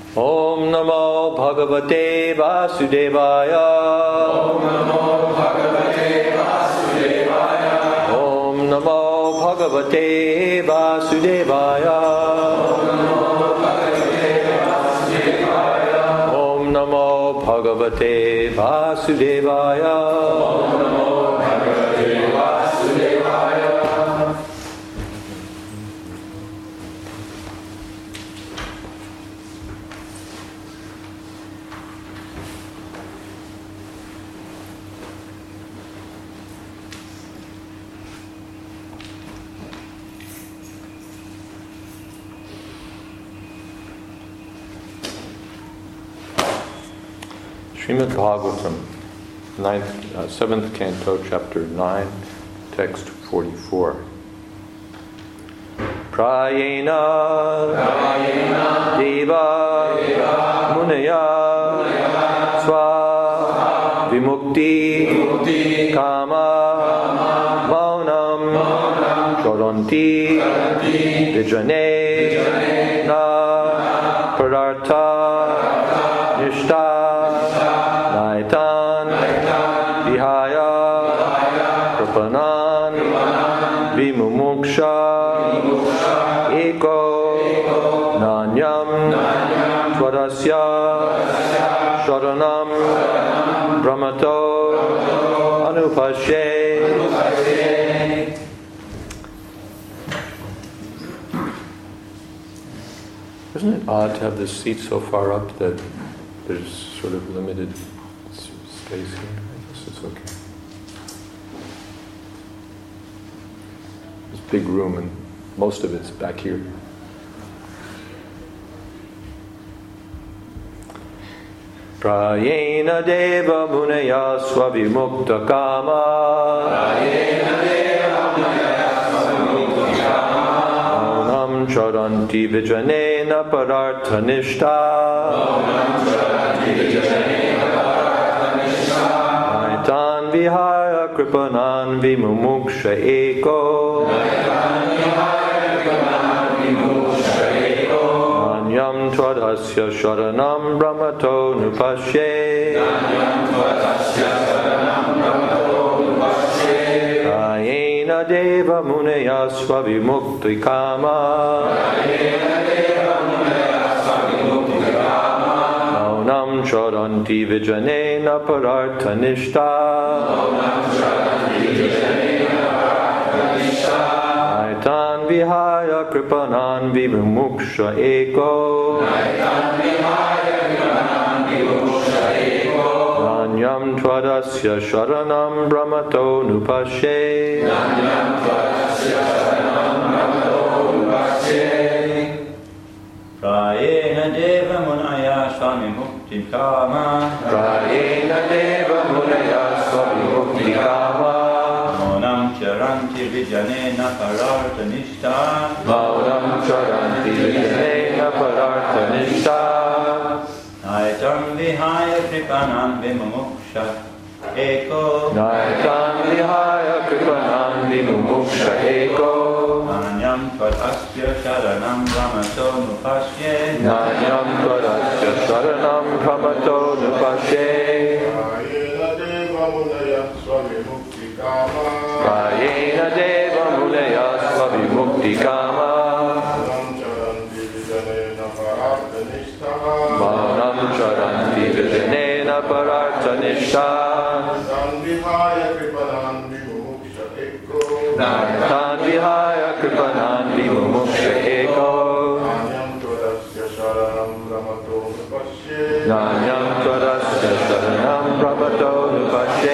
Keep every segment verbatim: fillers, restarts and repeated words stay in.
Om Namo Bhagavate Vasudevaya. Om Namo Bhagavate Vasudevaya. Om Namo Bhagavate Vasudevaya. Om Namo Bhagavate Vasudevaya. Om Namo Bhagavate Vasudevaya. Srimad Bhagavatam, ninth, uh, seventh canto, chapter nine, text forty-four. Prayena, Prayena Deva, Deva Munaya, Munaya Swa, Vimukti, Vimukti Kama, Maunam, Maunam Choranti, Choranti Vijane, Vijane Na, Parartha, Nishta, Naitan, Vihaya, Kripanan, Vimumuksha, Eko, Nanyam, Tvarasya, Sharanam, Brahmato, Anupashe. Isn't it odd to have this seat so far up that there's sort of limited s- space here? I guess it's okay. There's big room and most of it's back here. Prayena Deva Munaya Swavimukta Kama. Prayena Deva Munaya Swavimukta Kama. Maunam Charanti Vijanena Pararthanishta. Maunam Charanti Vijanena Pararthanishta. Naitan Vihaya Kripanan Vimumuksha Eko. Naitan Vihaya Kripanan Vimumuksha Eko. Nanyam Tvadasya Sharanam Brahmato Nupashe. Nanyam Tvadasya Sharanam Brahmato Nupashe. Prayena Deva Munaya Swavimukti Kama. Prayena Deva Munaya Swavimukti Kama. Maunam Charanti Vijanena Pararthanishta. Maunam Charanti Vijanena Pararthanishta. Naitan Vihaya Kripanan Vimumuksha Eko. Naitan Vihaya Kripanan Vimumuksha Eko. Nanyam Tvadasya Sharanam Brahmato Nupashe. Nanyam Tvadasya Sharanam Brahmato Nupashe. Prayena Deva Munaya Swamimukti Kama. Prayena Deva Munaya Swamimukti Kama. Maunam Charanti Vijanena Pararthanishta. Maunam Charanti Vijanena Pararthanishta. Naitam Vihaya Kripanan Vimumuksha Eko. Naitan Vihaya Kripanan Vimumuksha Eko. Nanyam Tvadasya Sharanam Brahmato Nupasye. Nanyam Tvarasya Sharanam Brahmato Nupashe. Prayena Deva Munaya Swavimukti Kama. Prayena Deva Munaya Swavimukti Kama. Maunam Charanti Vijanena Pararthanishta. Maunam Charanti Vijanena Pararthanishta. Naitan Vihaya Kripanan Vimumuksha Eko. Naitan Vihaya Kripanan Vimumuksha Eko. Nanyam Tvadasya Sharanam Brahmato Nupashe. Nanyam Tvarasya Sharanam Brahmato Nupashe.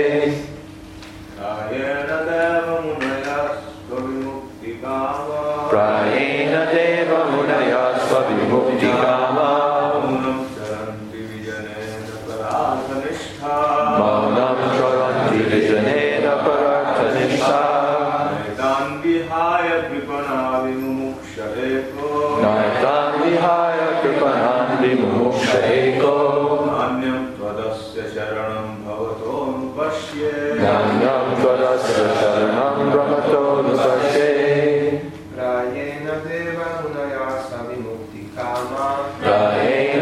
Prayena Deva Munaya Swavimukti Kama. Prayena Deva Munaya Swavimukti Kama. Maunam Charanti Vijanena Pararthanishta. Maunam Charanti Vijanena Pararthanishta. Naitan Vihaya Kripanan Vimumuksha Eko. Naitan Vihaya Kripanan Vimumuksha Eko. Nanyam Tvadasya Sharanam Bhavato Nupasye. Nanyam Tvarasya Sharanam Brahmato Nupashe. Prayena Deva Munaya Swavimukti Kama. Prayena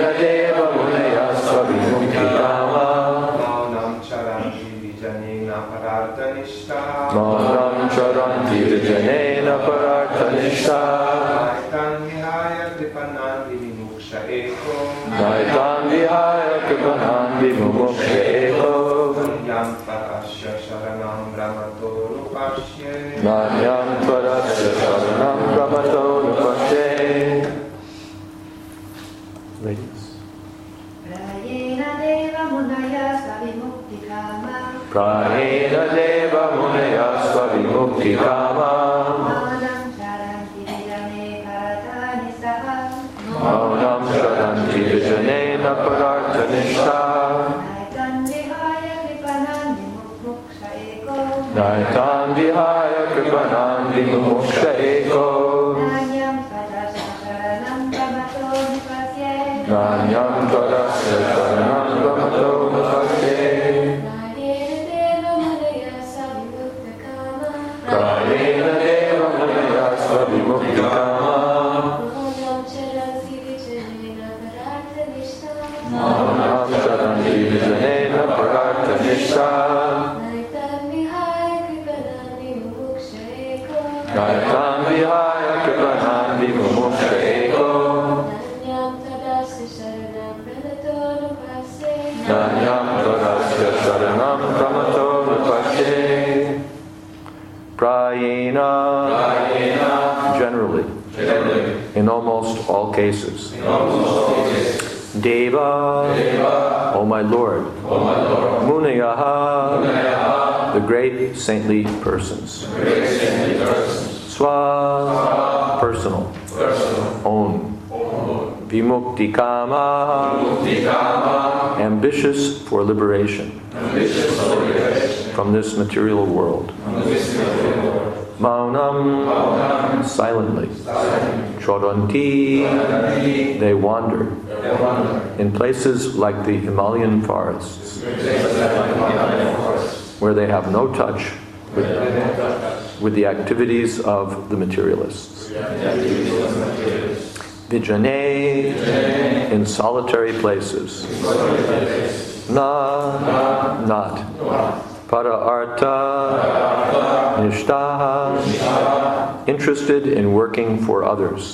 vijanena parartanishta. Naitan vihaya kripanan vimoksha eko. Naitan vihaya kripanan vimoksha eko. Yam parasya sharanam brahmato rupashye. Nanyam parasya sharanam brahmato rupashye. Ladies. Prayena deva munaya savimukti kama. Prayena deva munaya svavimukti kama. Maunam charanti vijane paratani saha. Maunam charanti vijanena parartanishta. Naitan vihaya kripanan vimoksha eko. Naitan vihaya kripanan vimoksha eko. Nanyam padasya sharanam brahmato nipasye. Nanyam tadasya sharanam brahmato nipasye. Prayena deva munaya svavimukti kama. Maunam charanti vijanena parartanishta. Naitan vihaya kripanan vimoksha eko. Nanyam tadasya sharanam brahmato nipasye. Prayena, generally, in almost all cases. Deva, O my Lord, Munayaha, the great saintly persons. Swa, personal, own. Vimukti kama, ambitious for liberation from this material world. Maunam, silently. Chodanti, they wander in places like the Himalayan forests, where they have no touch with, with the activities of the materialists. Vijane, in solitary places. Na, not. Para arta, nishtaha, interested in working for others,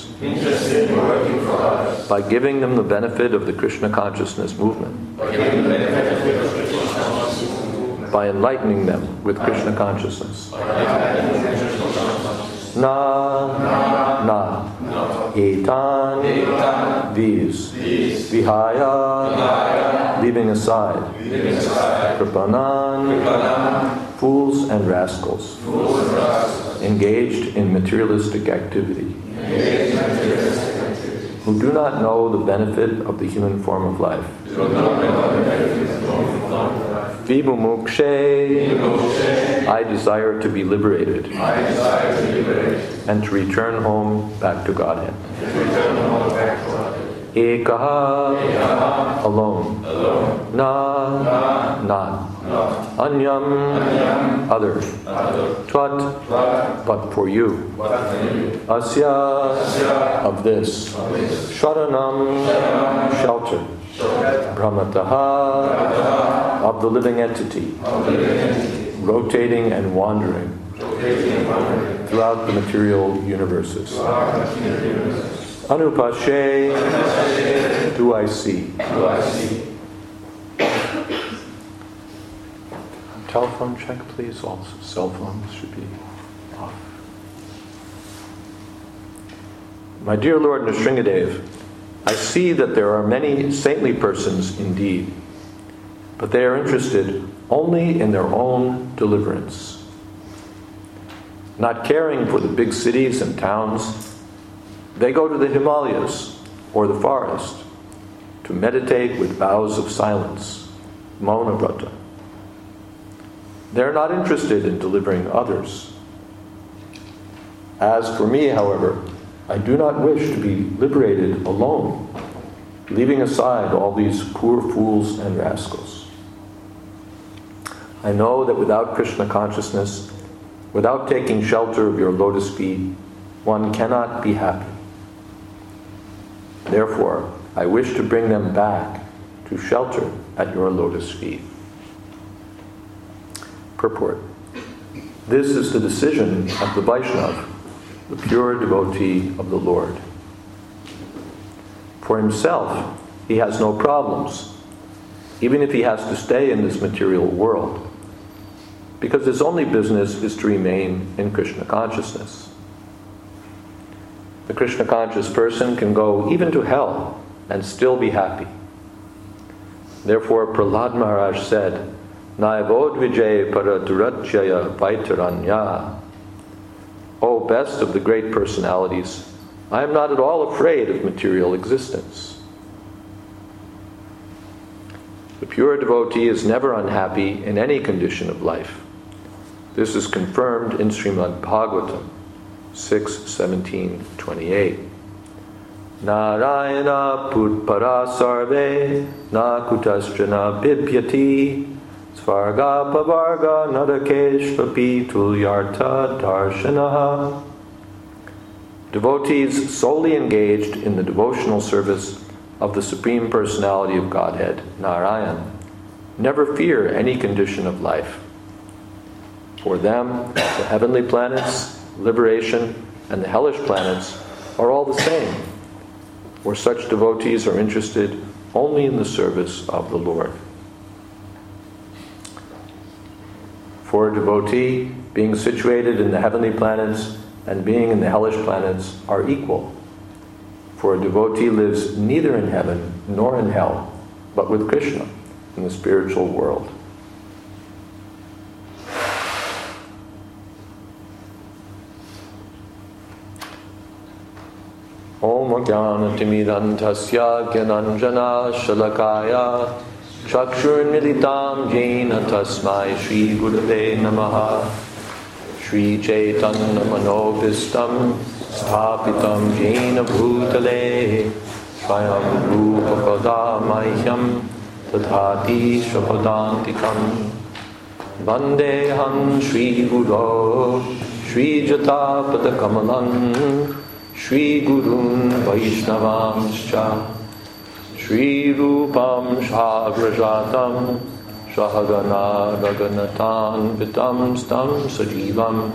by giving them the benefit of the Krishna consciousness movement, by enlightening them with Krishna consciousness. Na, na, etan, these, vihaya, leaving aside, kripanan, fools and rascals, engaged in materialistic activity, who do not know the benefit of the human form of life. Vimumukshe, I desire to be liberated, and to return home back to Godhead. Ekaha, alone. Na, not. Anyam, other. Tvat, but for you. Asya, of this. Sharanam, shelter. Brahmataha, of the living entity, rotating and wandering throughout the material universes. Anupashe, do I see? Telephone check, please. All cell phones should be off. My dear Lord Nrsingadev, I see that there are many saintly persons indeed, but they are interested only in their own deliverance, not caring for the big cities and towns. They go to the Himalayas or the forest to meditate with vows of silence, Mauna Vrata. They are not interested in delivering others. As for me, however, I do not wish to be liberated alone, leaving aside all these poor fools and rascals. I know that without Krishna consciousness, without taking shelter of your lotus feet, one cannot be happy. Therefore, I wish to bring them back to shelter at your lotus feet. Purport. This is the decision of the Vaishnav, the pure devotee of the Lord. For himself, he has no problems, even if he has to stay in this material world, because his only business is to remain in Krishna consciousness. The Krishna conscious person can go even to hell and still be happy. Therefore, Prahlad Maharaj said, Naivod Vijay Paradurajaya Vaitaranya. O best of the great personalities, I am not at all afraid of material existence. The pure devotee is never unhappy in any condition of life. This is confirmed in Srimad Bhagavatam six seventeen twenty-eight. Narayana putpara sarve na kutasjana bibhyati svarga pavarga narakeshvapi tulyarta darshanaha. Devotees solely engaged in the devotional service of the Supreme Personality of Godhead, Narayan, never fear any condition of life. For them, the heavenly planets, liberation, and the hellish planets are all the same, for such devotees are interested only in the service of the Lord. For a devotee, being situated in the heavenly planets and being in the hellish planets are equal. For a devotee lives neither in heaven nor in hell, but with Krishna in the spiritual world. Om Jnanatimidantasya Gyananjana Shalakaya Chakshurmilitam Jena Tasmai Shri Gurave Namaha. Shri Chaitanya Manobhistam Sthapitam Jena Bhutale Swayam Rupa Pada Mahyam Tadhati Shapadantikam Vandeham Shri Guru Shri Jatapada Kamalam Shri Gurun Vaishnavanscha Shri Rupam Shagrajatam Shahagana Raganatan Vitam Stam Sajivam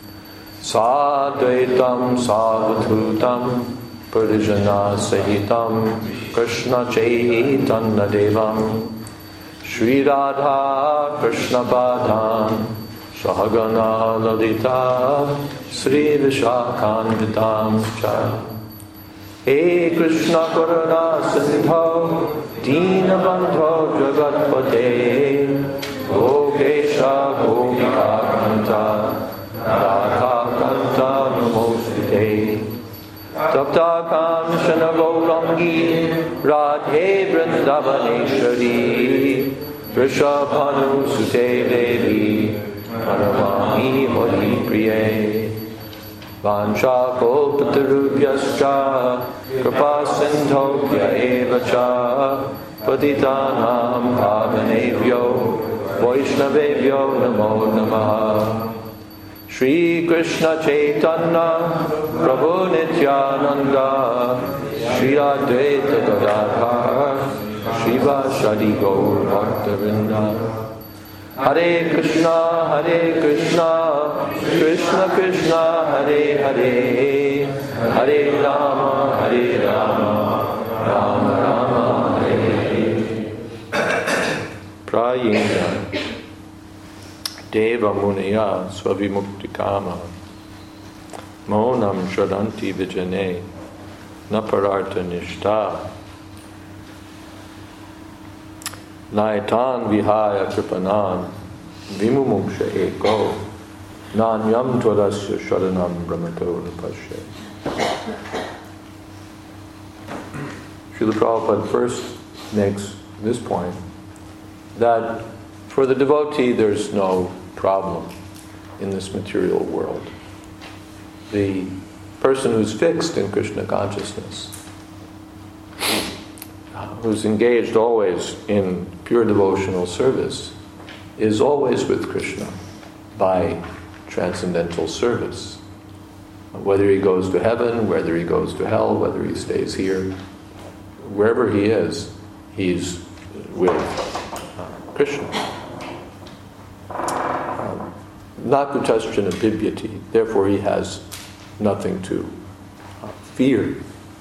Sadvaitam Savadhutam Parijana Sahitam Krishna Chaitanya Devam Shri Radha Krishna Padam Sahagana Lalita Sri Vishakhanvitam Cha. He Krishna Karuna Sindho Dina Bandho Jagatpate Gopesha Gopika Kanta Radha Kanta Namostite Tapta Kanshana Gaurangi Radhe Vrindavaneshwari Vrishabhanu Sute Devi Manavami Hari Priye Vansha Kalpatarubhyascha Kripa Sindhokya Evacha Patitanam Pavanebhyo Vaishnavebhyo Namo Namaha. Shri Krishna Chaitanya Prabhu Nityananda Shri Advaita Gadadhar Shri Vashadi Gaur Bhaktavinda. Hare Krishna, Hare Krishna, Krishna Krishna, Hare Hare, Hare Rama, Hare Rama, Rama Rama, Hare Hare. Prayena Deva Munaya Svavimuktikama Monam Shadanti Vijane Napararta Nishta Naitan Vihaya Kripanan Vimumuksha Eko Nanyam Twadasya Sharanam Brahmato Nupashe. Srila Prabhupada first makes this point, that for the devotee there's no problem in this material world. The person who's fixed in Krishna consciousness, who's engaged always in pure devotional service, is always with Krishna by transcendental service. Whether he goes to heaven, whether he goes to hell, whether he stays here, wherever he is, he's with uh, Krishna. Um, Nakutasthana bibyati, therefore he has nothing to uh, fear.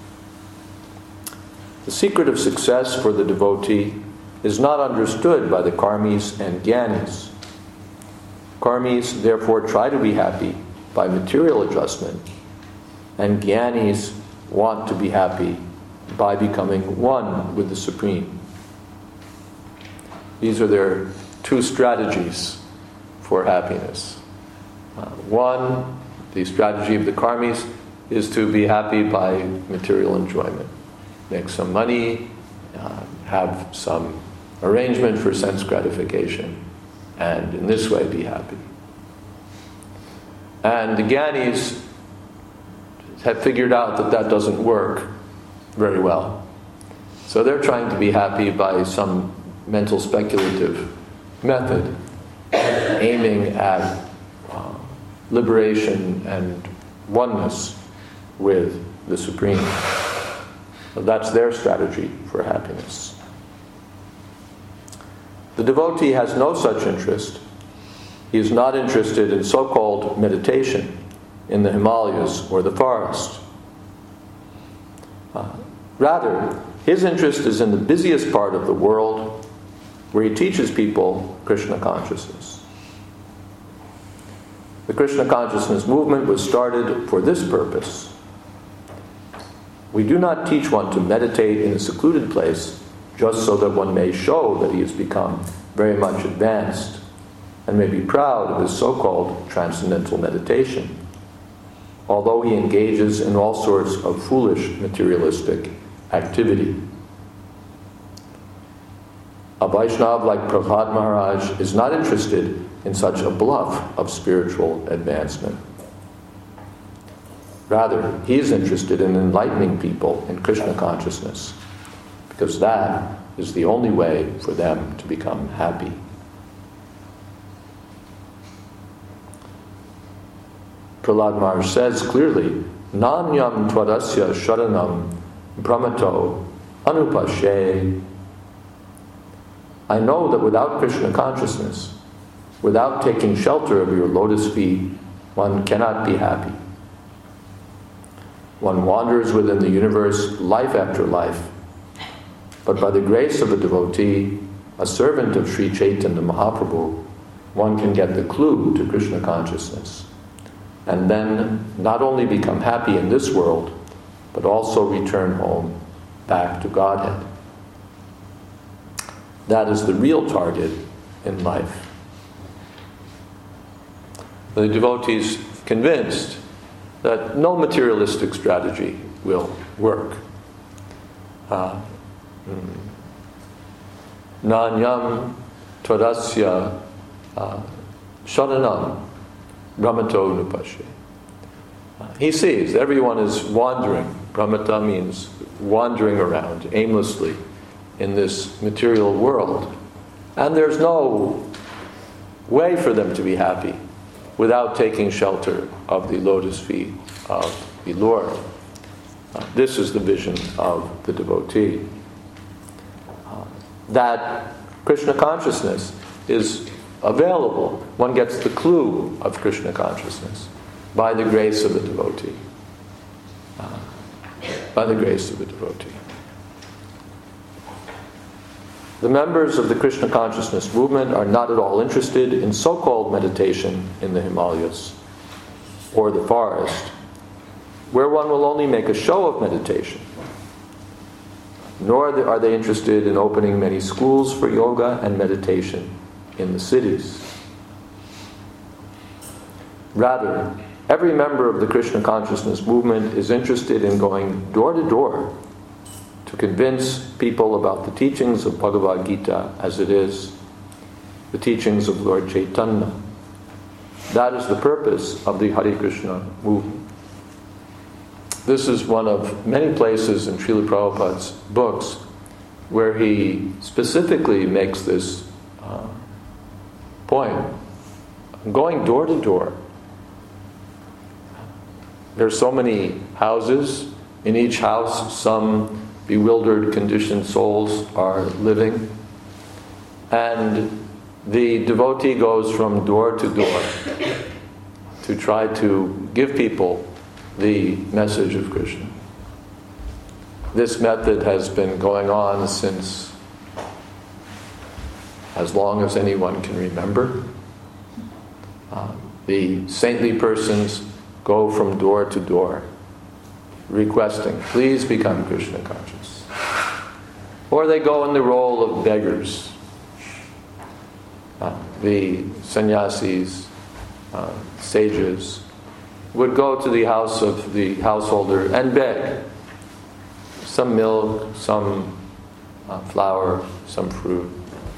The secret of success for the devotee is not understood by the karmis and jnanis. Karmis therefore try to be happy by material adjustment, and jnanis want to be happy by becoming one with the Supreme. These are their two strategies for happiness. Uh, one, the strategy of the karmis, is to be happy by material enjoyment. Make some money, uh, have some arrangement for sense gratification, and in this way be happy. And the jnanis have figured out that that doesn't work very well. So they're trying to be happy by some mental speculative method, aiming at uh, liberation and oneness with the Supreme. So that's their strategy for happiness. The devotee has no such interest. He is not interested in so-called meditation in the Himalayas or the forest. Uh, rather, his interest is in the busiest part of the world, where he teaches people Krishna consciousness. The Krishna consciousness movement was started for this purpose. We do not teach one to meditate in a secluded place just so that one may show that he has become very much advanced and may be proud of his so-called transcendental meditation, although he engages in all sorts of foolish materialistic activity. A Vaishnava like Prahlad Maharaj is not interested in such a bluff of spiritual advancement. Rather, he is interested in enlightening people in Krishna consciousness, because that is the only way for them to become happy. Prahlad Maharaj says clearly, Nanyam twadasya sharanam brahmato anupashe. I know that without Krishna consciousness, without taking shelter of your lotus feet, one cannot be happy. One wanders within the universe life after life, but by the grace of a devotee, a servant of Sri Chaitanya Mahaprabhu, one can get the clue to Krishna consciousness, and then not only become happy in this world, but also return home back to Godhead. That is the real target in life. The devotee is convinced that no materialistic strategy will work. Uh, Nanyam twadasya sharanam brahmato nupashe. He sees everyone is wandering. Brahmata means wandering around aimlessly in this material world. And there's no way for them to be happy without taking shelter of the lotus feet of the Lord. Uh, this is the vision of the devotee. Uh, that Krishna consciousness is available. One gets the clue of Krishna consciousness by the grace of the devotee. Uh, by the grace of the devotee. The members of the Krishna consciousness movement are not at all interested in so-called meditation in the Himalayas or the forest, where one will only make a show of meditation. Nor are they interested in opening many schools for yoga and meditation in the cities. Rather, every member of the Krishna consciousness movement is interested in going door to door to convince people about the teachings of Bhagavad Gita as it is, the teachings of Lord Chaitanya. That is the purpose of the Hare Krishna movement. This is one of many places in Srila Prabhupada's books where he specifically makes this uh, point. Going door to door. There are so many houses. In each house, some bewildered, conditioned souls are living. And the devotee goes from door to door to try to give people the message of Krishna. This method has been going on since as long as anyone can remember. Uh, the saintly persons go from door to door requesting, please become Krishna conscious. Or they go in the role of beggars. Uh, the sannyasis, uh, sages, would go to the house of the householder and beg some milk, some uh, flour, some fruit.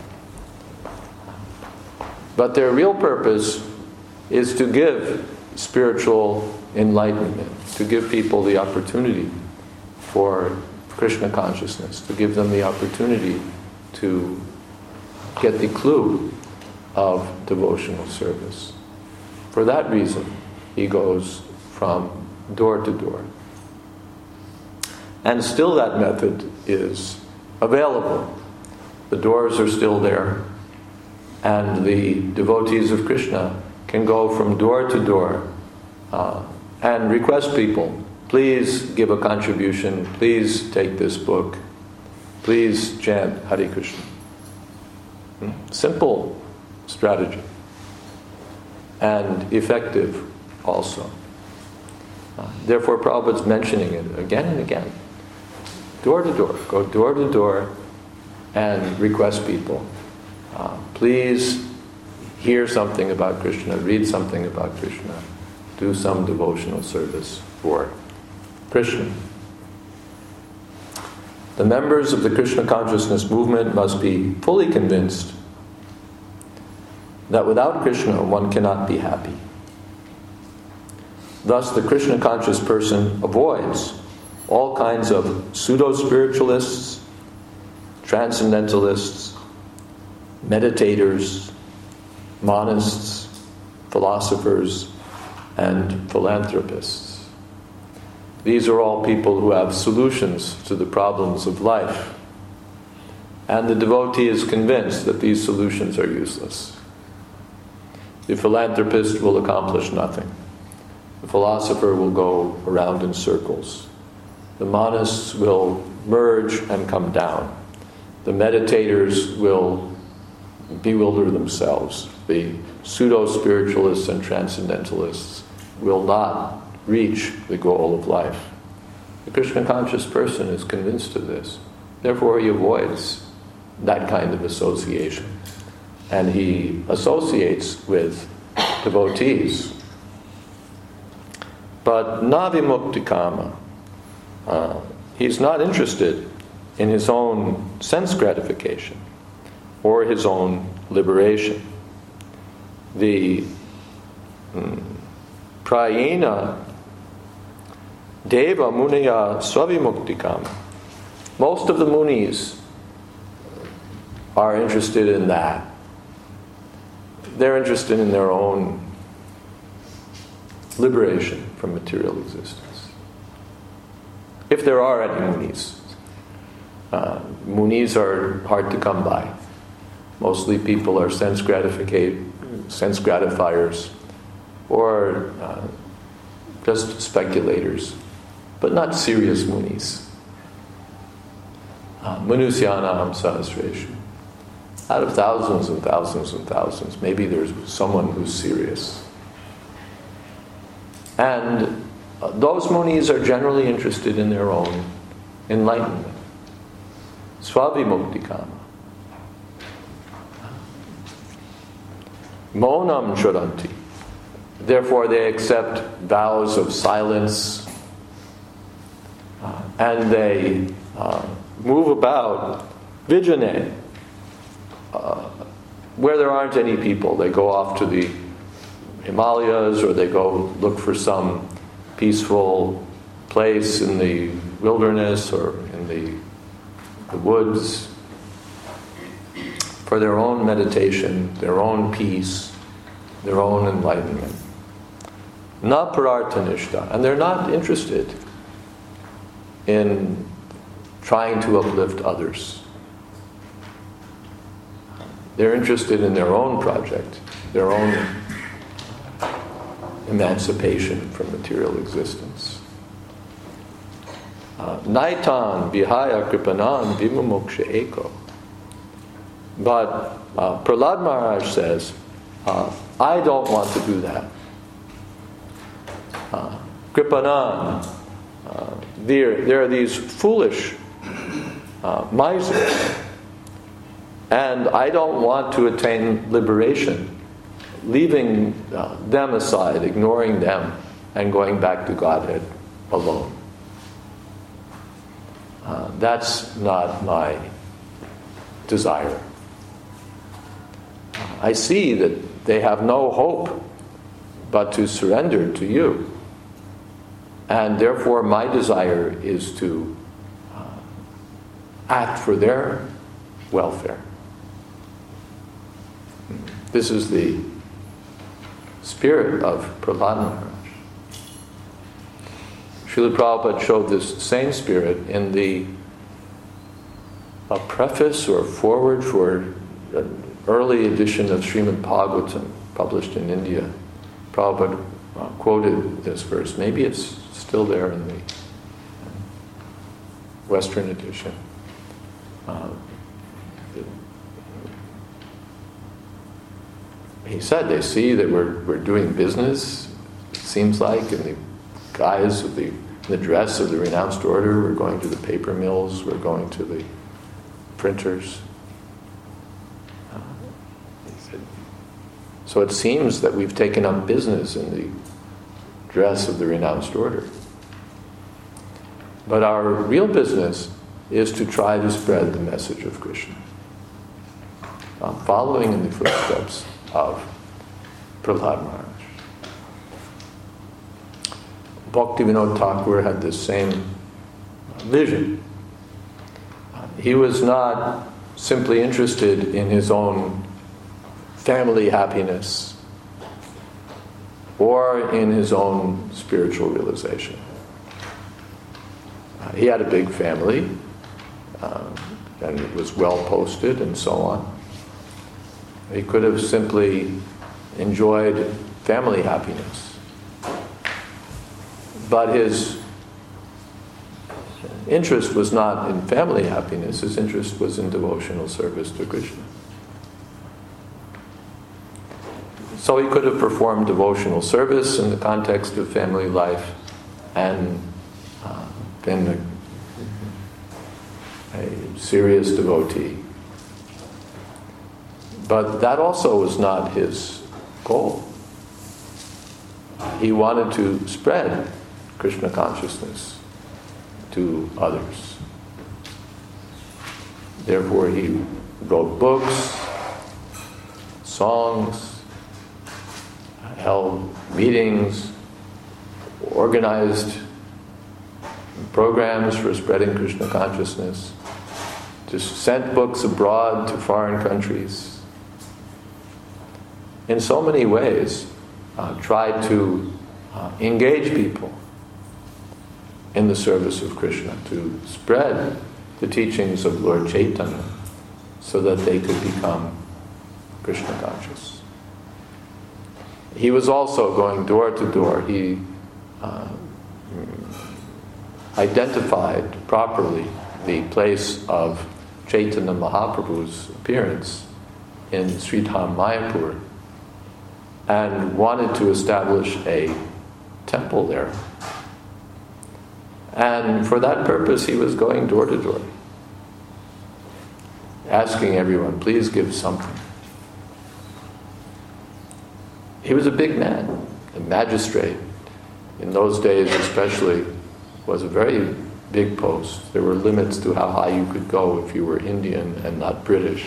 But their real purpose is to give spiritual enlightenment, to give people the opportunity for Krishna consciousness, to give them the opportunity to get the clue of devotional service. For that reason, he goes from door to door. And still that method is available. The doors are still there. And the devotees of Krishna can go from door to door uh, and request people, please give a contribution, please take this book, please chant Hare Krishna. Hmm? Simple strategy. And effective also. Uh, therefore Prabhupada's mentioning it again and again. Door to door. Go door to door and request people. Uh, please hear something about Krishna, read something about Krishna, do some devotional service for Krishna. The members of the Krishna consciousness movement must be fully convinced that without Krishna one cannot be happy. Thus the Krishna conscious person avoids all kinds of pseudo-spiritualists, transcendentalists, meditators, monists, philosophers, and philanthropists. These are all people who have solutions to the problems of life. And the devotee is convinced that these solutions are useless. The philanthropist will accomplish nothing. The philosopher will go around in circles. The monists will merge and come down. The meditators will bewilder themselves. The pseudo-spiritualists and transcendentalists will not reach the goal of life. The Krishna conscious person is convinced of this. Therefore he avoids that kind of association. And he associates with devotees. But navimuktikama, uh, he's not interested in his own sense gratification or his own liberation. The um, prayena deva muniya swavimuktikama. Most of the munis are interested in that. They're interested in their own liberation from material existence. If there are any munis. Uh, munis are hard to come by. Mostly people are sense gratificate, sense gratifiers, or uh, just speculators, but not serious munis. Uh, Manusyanam sahasreshu. Out of thousands and thousands and thousands, maybe there's someone who's serious. And uh, those munis are generally interested in their own enlightenment. Swavimuktikama. Monam charanti. Therefore they accept vows of silence uh, and they uh, move about vijane. Uh, where there aren't any people, they go off to the Himalayas or they go look for some peaceful place in the wilderness or in the, the woods for their own meditation, their own peace, their own enlightenment. Na parartanishta, and they're not interested in trying to uplift others. they're interested in their own project, their own emancipation from material existence. Uh, Naitan vihaya kripanan vimumoksha eko. But uh, Prahlad Maharaj says, uh, I don't want to do that. Uh, kripanan, uh, there, there are these foolish uh, misers, and I don't want to attain liberation, leaving uh, them aside, ignoring them, and going back to Godhead alone. Uh, that's not my desire. I see that they have no hope but to surrender to you. And therefore my desire is to uh, act for their welfare. This is the spirit of Prahlad Maharaj. Srila Prabhupada showed this same spirit in the a preface or foreword for an early edition of Srimad Bhagavatam, published in India. Prabhupada uh, quoted this verse. Maybe it's still there in the Western edition. Uh, he said, they see that we're, we're doing business, it seems like, in the guise of the, in the dress of the renounced order. We're going to the paper mills, we're going to the printers. Uh, he said, so it seems that we've taken up business in the dress of the renounced order. But our real business is to try to spread the message of Krishna, uh, following in the footsteps of Prahlad Maharaj. Bhaktivinoda Thakur had this same vision. He was not simply interested in his own family happiness or in his own spiritual realization. Uh, he had a big family uh, and it was well posted and so on. He could have simply enjoyed family happiness. But his interest was not in family happiness, his interest was in devotional service to Krishna. So he could have performed devotional service in the context of family life and uh, been a, a serious devotee. But that also was not his goal. He wanted to spread Krishna consciousness to others. Therefore he wrote books, songs, held meetings, organized programs for spreading Krishna consciousness, just sent books abroad to foreign countries. In so many ways, uh, tried to uh, engage people in the service of Krishna, to spread the teachings of Lord Chaitanya so that they could become Krishna conscious. He was also going door to door. He uh, identified properly the place of Chaitanya Mahaprabhu's appearance in Sridham Mayapur and wanted to establish a temple there. And for that purpose, he was going door to door, asking everyone, please give something. He was a big man, a magistrate. In those days especially, was a very big post. There were limits to how high you could go if you were Indian and not British.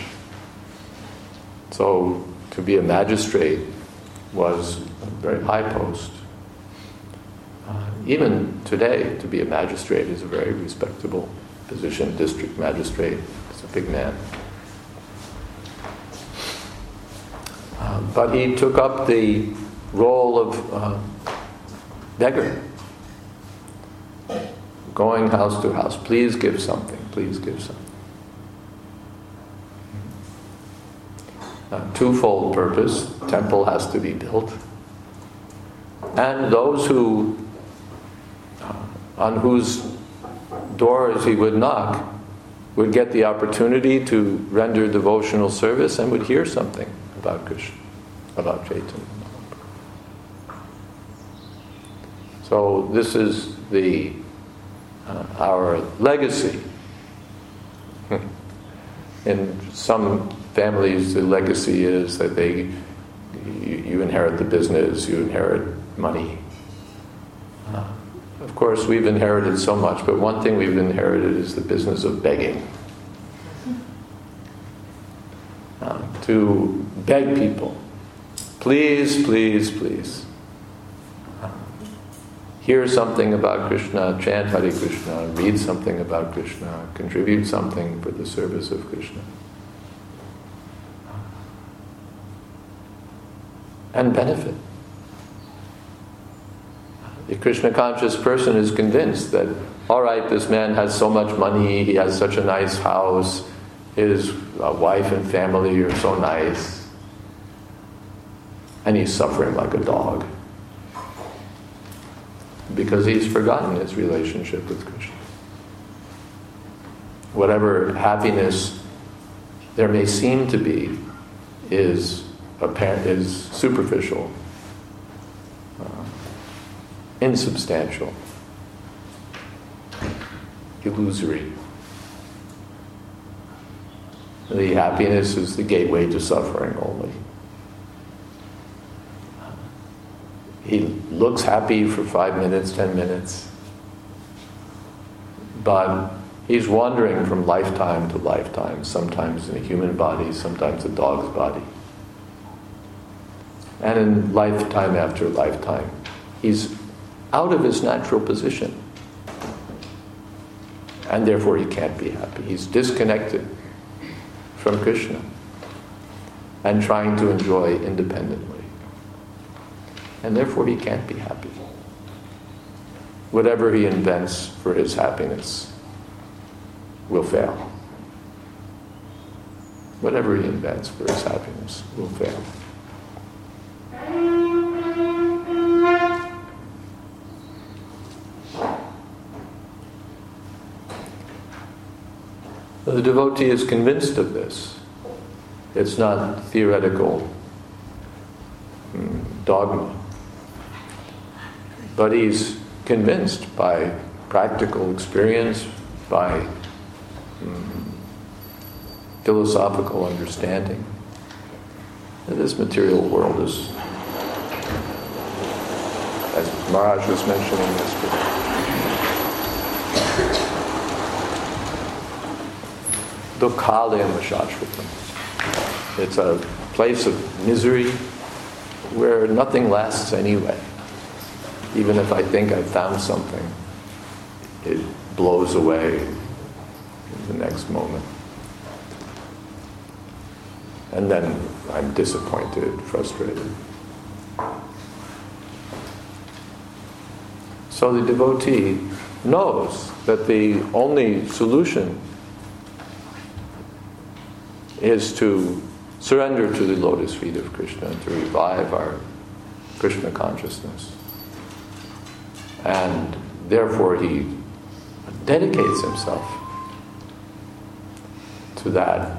So to be a magistrate was a very high post. Uh, even today, to be a magistrate is a very respectable position. District magistrate is a big man. Uh, but he took up the role of uh, beggar, going house to house. Please give something, please give something. uh, twofold purpose. Temple has to be built. And those who, uh, on whose doors he would knock, would get the opportunity to render devotional service and would hear something about Krishna, about Chaitanya. So this is the uh, our legacy. In some families, the legacy is that they you, you inherit the business, you inherit money. Uh, of course, we've inherited so much, but one thing we've inherited is the business of begging. Uh, to beg people, please, please, please, uh, hear something about Krishna, chant Hare Krishna, read something about Krishna, contribute something for the service of Krishna. And benefit. The Krishna conscious person is convinced that, all right, this man has so much money, he has such a nice house, his uh, wife and family are so nice, and he's suffering like a dog because he's forgotten his relationship with Krishna. Whatever happiness there may seem to be is apparent, is superficial, uh, insubstantial, illusory. The happiness is the gateway to suffering only. He looks happy for five minutes, ten minutes, but he's wandering from lifetime to lifetime, sometimes in a human body, sometimes a dog's body. And in lifetime after lifetime, he's out of his natural position. And therefore he can't be happy. He's disconnected from Krishna and trying to enjoy independently. And therefore he can't be happy. Whatever he invents for his happiness will fail. Whatever he invents for his happiness will fail. The devotee is convinced of this. It's not theoretical mm, dogma. But he's convinced by practical experience, by mm, philosophical understanding, that this material world is, as Maharaj was mentioning yesterday, Dukhalayam Shashvatam. It's a place of misery where nothing lasts anyway. Even if I think I've found something, it blows away in the next moment. And then I'm disappointed, frustrated. So the devotee knows that the only solution is to surrender to the lotus feet of Krishna and to revive our Krishna consciousness. And therefore he dedicates himself to that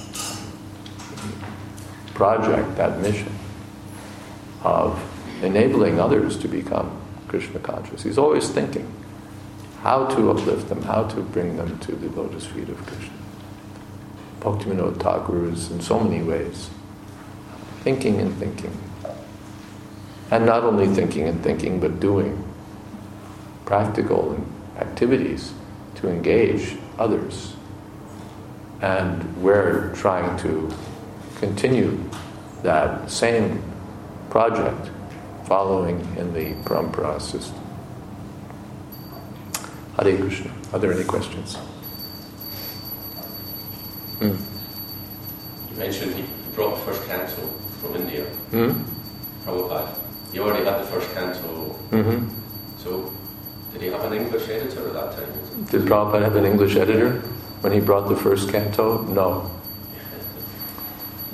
project, that mission of enabling others to become Krishna conscious. He's always thinking how to uplift them, how to bring them to the lotus feet of Krishna. Bhaktivinoda Thakur is in so many ways thinking and thinking. And not only thinking and thinking, but doing practical activities to engage others. And we're trying to continue that same project, following in the Parampara system. Hare Krishna. Are there any questions? Hmm. You mentioned he brought the first canto from India. Hmm? Prabhupada. You already had the first canto. Mm-hmm. So, did he have an English editor at that time? Did Prabhupada have an English editor when he brought the first canto? No.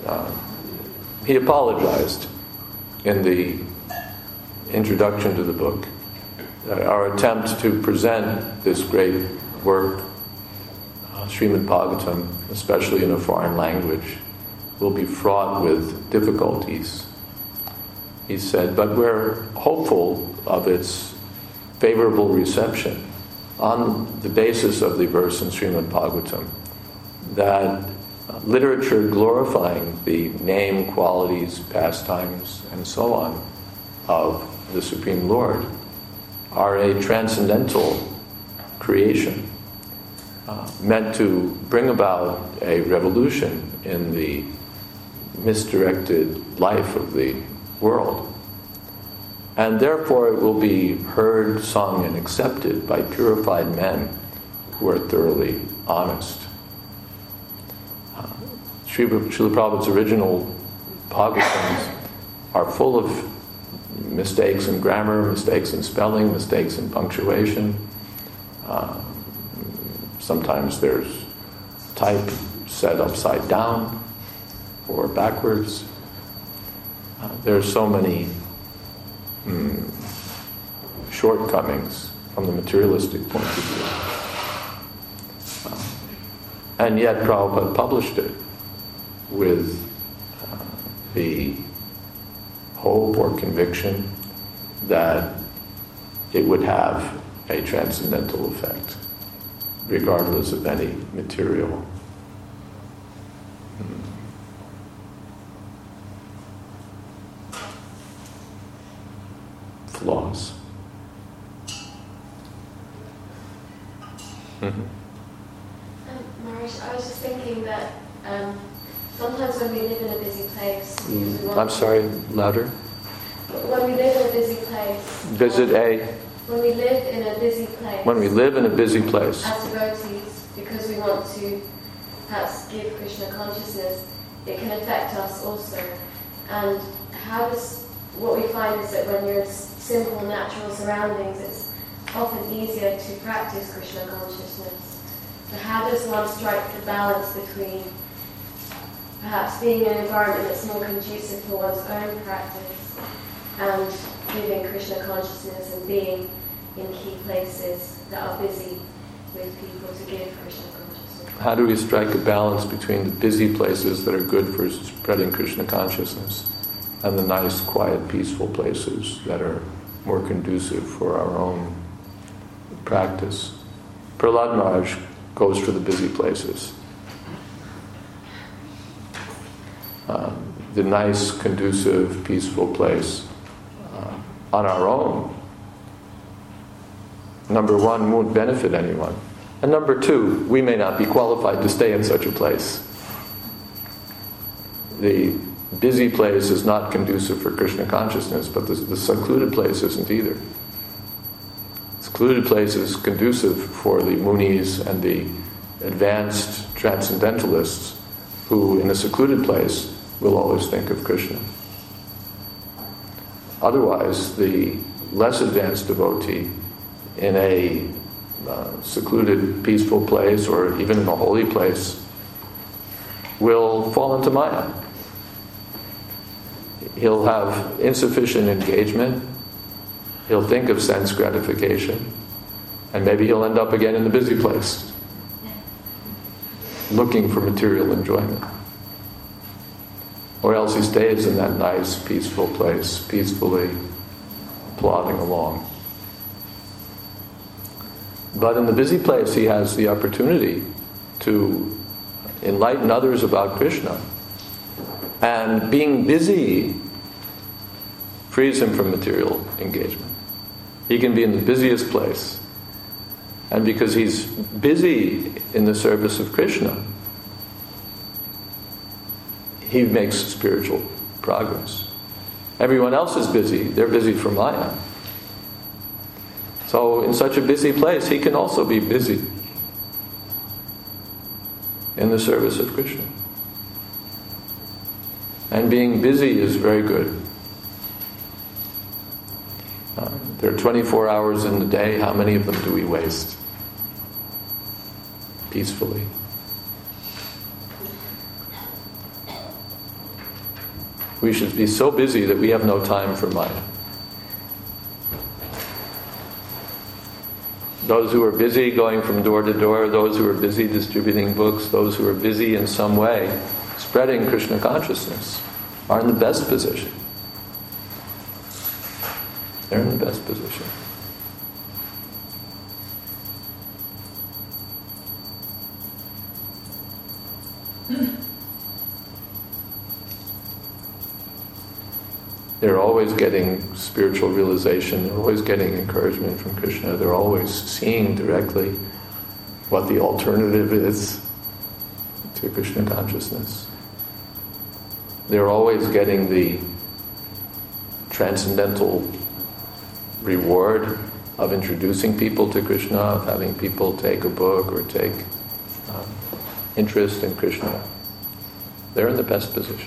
uh, he apologized in the introduction to the book that our attempt to present this great work, uh, Srimad Bhagavatam, especially in a foreign language, will be fraught with difficulties. He said, but we're hopeful of its favorable reception on the basis of the verse in Srimad Bhagavatam, that literature glorifying the name, qualities, pastimes, and so on of the Supreme Lord are a transcendental creation uh, meant to bring about a revolution in the misdirected life of the world. And therefore it will be heard, sung, and accepted by purified men who are thoroughly honest. Uh, Srila Prabhupada's original Bhagavatams are full of mistakes in grammar, mistakes in spelling, mistakes in punctuation. Uh, sometimes there's type set upside down or backwards. Uh, there's so many mm, shortcomings from the materialistic point of view. Uh, and yet Prabhupada published it with uh, the hope or conviction that it would have a transcendental effect, regardless of any material mm, flaws. Mm-hmm. Um, Marish, I was just thinking that um, sometimes when we live in a busy place, Mm. we want I'm sorry, louder. When we live in a busy place. Visit a. When we live in a busy place. When we live in a busy place. As devotees, because we want to perhaps give Krishna consciousness, it can affect us also. And how does what we find is that when you're in simple, natural surroundings, it's often easier to practice Krishna consciousness. So how does one strike the balance between perhaps being in an environment that's more conducive for one's own practice and giving Krishna consciousness and being in key places that are busy with people to give Krishna consciousness? How do we strike a balance between the busy places that are good for spreading Krishna consciousness and the nice, quiet, peaceful places that are more conducive for our own practice? Prahlad Maharaj goes for the busy places. Uh, the nice, conducive, peaceful place uh, on our own, number one, won't benefit anyone. And number two, we may not be qualified to stay in such a place. The busy place is not conducive for Krishna consciousness, but the, the secluded place isn't either. Secluded place is conducive for the munis and the advanced transcendentalists who, in a secluded place, will always think of Krishna. Otherwise, the less advanced devotee in a uh, secluded, peaceful place, or even in a holy place, will fall into Maya. He'll have insufficient engagement, he'll think of sense gratification, and maybe he'll end up again in the busy place, looking for material enjoyment. Or else he stays in that nice, peaceful place, peacefully plodding along. But in the busy place, he has the opportunity to enlighten others about Krishna. And being busy frees him from material engagement. He can be in the busiest place. And because he's busy in the service of Krishna, he makes spiritual progress. Everyone else is busy. They're busy for Maya. So in such a busy place, he can also be busy in the service of Krishna. And being busy is very good. Uh, there are twenty-four hours in the day. How many of them do we waste peacefully? We should be so busy that we have no time for Maya. Those who are busy going from door to door, those who are busy distributing books, those who are busy in some way spreading Krishna consciousness are in the best position. They're in the best position. They're always getting spiritual realization, they're always getting encouragement from Krishna, they're always seeing directly what the alternative is to Krishna consciousness. They're always getting the transcendental reward of introducing people to Krishna, of having people take a book or take um, interest in Krishna. They're in the best position.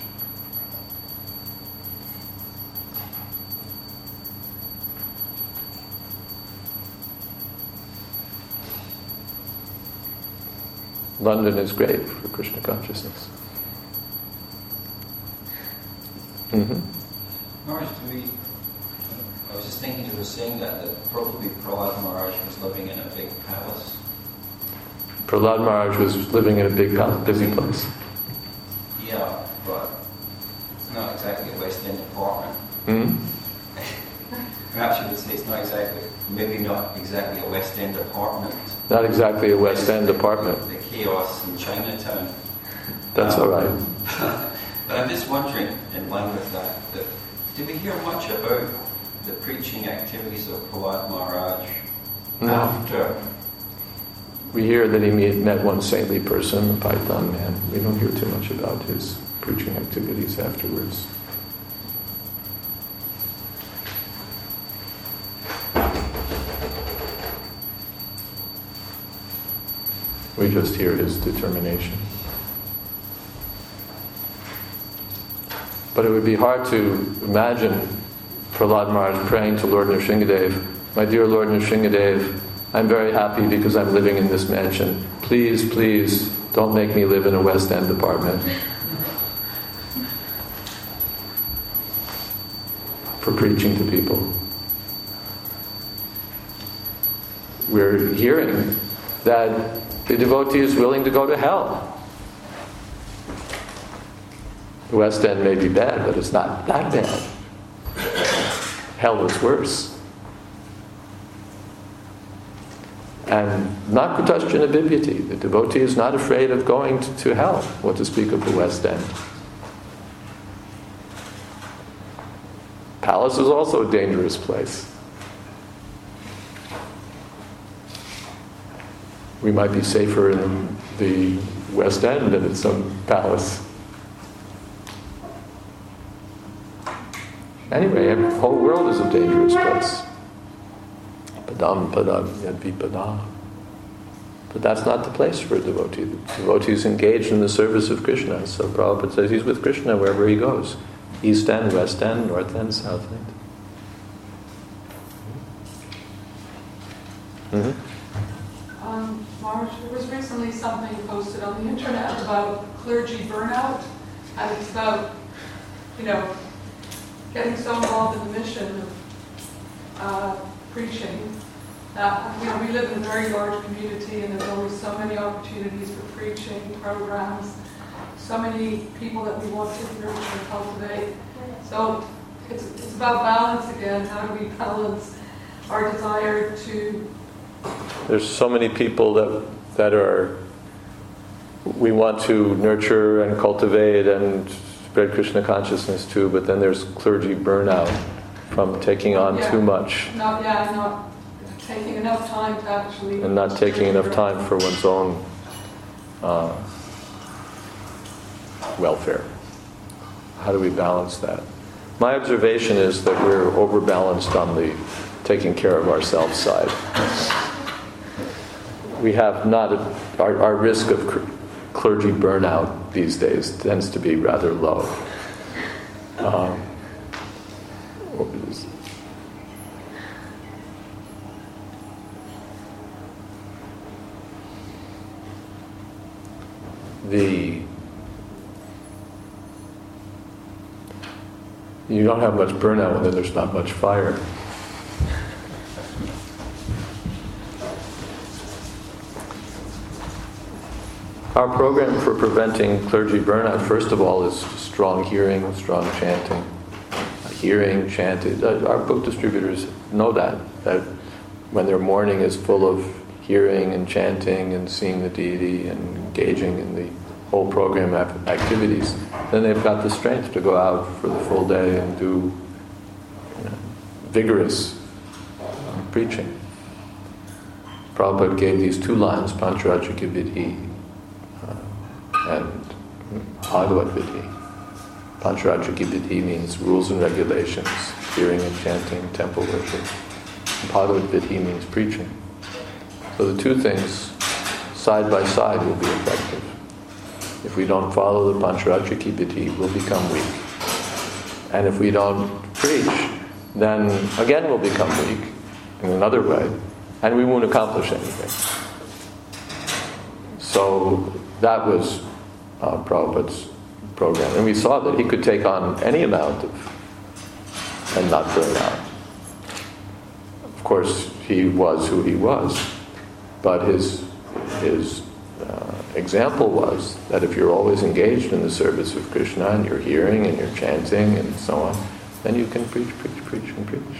London is great for Krishna consciousness. Mm-hmm. Maharaj, do we, I was just thinking you were saying that, that probably Prahlad Maharaj was living in a big palace. Prahlad Maharaj was living in a big, busy place. Yeah, but it's not exactly a West End apartment. Mm-hmm. Perhaps you would say it's not exactly, maybe not exactly a West End apartment. Not exactly a West End apartment. The chaos in Chinatown. That's um, all right. But I'm just wondering, in line with that, that do we hear much about the preaching activities of Prahlad Maharaj No. after? We hear that he met, met one saintly person, a Python man. We don't hear too much about his preaching activities afterwards. We just hear his determination. But it would be hard to imagine Prahlad Maharaj praying to Lord Nrsingadev, "My dear Lord Nrsingadev, I'm very happy because I'm living in this mansion. Please, please, don't make me live in a West End apartment." For preaching to people. We're hearing that the devotee is willing to go to hell. The West End may be bad, but it's not that bad. Hell is worse. And not Kutashchana Bibyati. The devotee is not afraid of going to, to hell, what to speak of the West End. Palace is also a dangerous place. We might be safer in the West End than in some palace. Anyway, the whole world is a dangerous place. Padam padam yadvipada. But that's not the place for a devotee. The devotee is engaged in the service of Krishna. So Prabhupada says he's with Krishna wherever he goes. East End, West End, North End, South End. Mm-hmm. Um, Marge, there was recently something posted on the internet about clergy burnout, and it's about, you know, getting so involved in the mission of uh, preaching that, you know, we live in a very large community and there's always so many opportunities for preaching programs, so many people that we want to nurture and cultivate. So it's, it's about balance again. How do we balance our desire to... There's so many people that that are we want to nurture and cultivate and spread Krishna consciousness to, but then there's clergy burnout from taking on yeah, too much. Not, yeah, not taking enough time to actually... And not taking enough time for one's own uh, welfare. How do we balance that? My observation is that we're overbalanced on the taking care of ourselves side. We have not, a, our, our risk of clergy burnout these days tends to be rather low. Um, the You don't have much burnout when there's not much fire. Our program for preventing clergy burnout, first of all, is strong hearing, strong chanting. Hearing, chanting. Our book distributors know that, that when their morning is full of hearing and chanting and seeing the deity and engaging in the whole program of activities, then they've got the strength to go out for the full day and do, you know, vigorous um, preaching. Prabhupada gave these two lines, Pancharajika Vidhi uh, and Bhagavad Vidhi. Pancharajika Vidhi means rules and regulations, hearing and chanting, temple worship. Bhagavad Vidhi means preaching. So the two things, side by side, will be effective. If we don't follow the Pancharajika Vidhi, we'll become weak. And if we don't preach, then again we'll become weak in another way, and we won't accomplish anything. So that was uh, Prabhupada's program. And we saw that he could take on any amount of, and not burn out. Of course, he was who he was, but his his uh, example was that if you're always engaged in the service of Krishna and you're hearing and you're chanting and so on, then you can preach, preach, preach, and preach.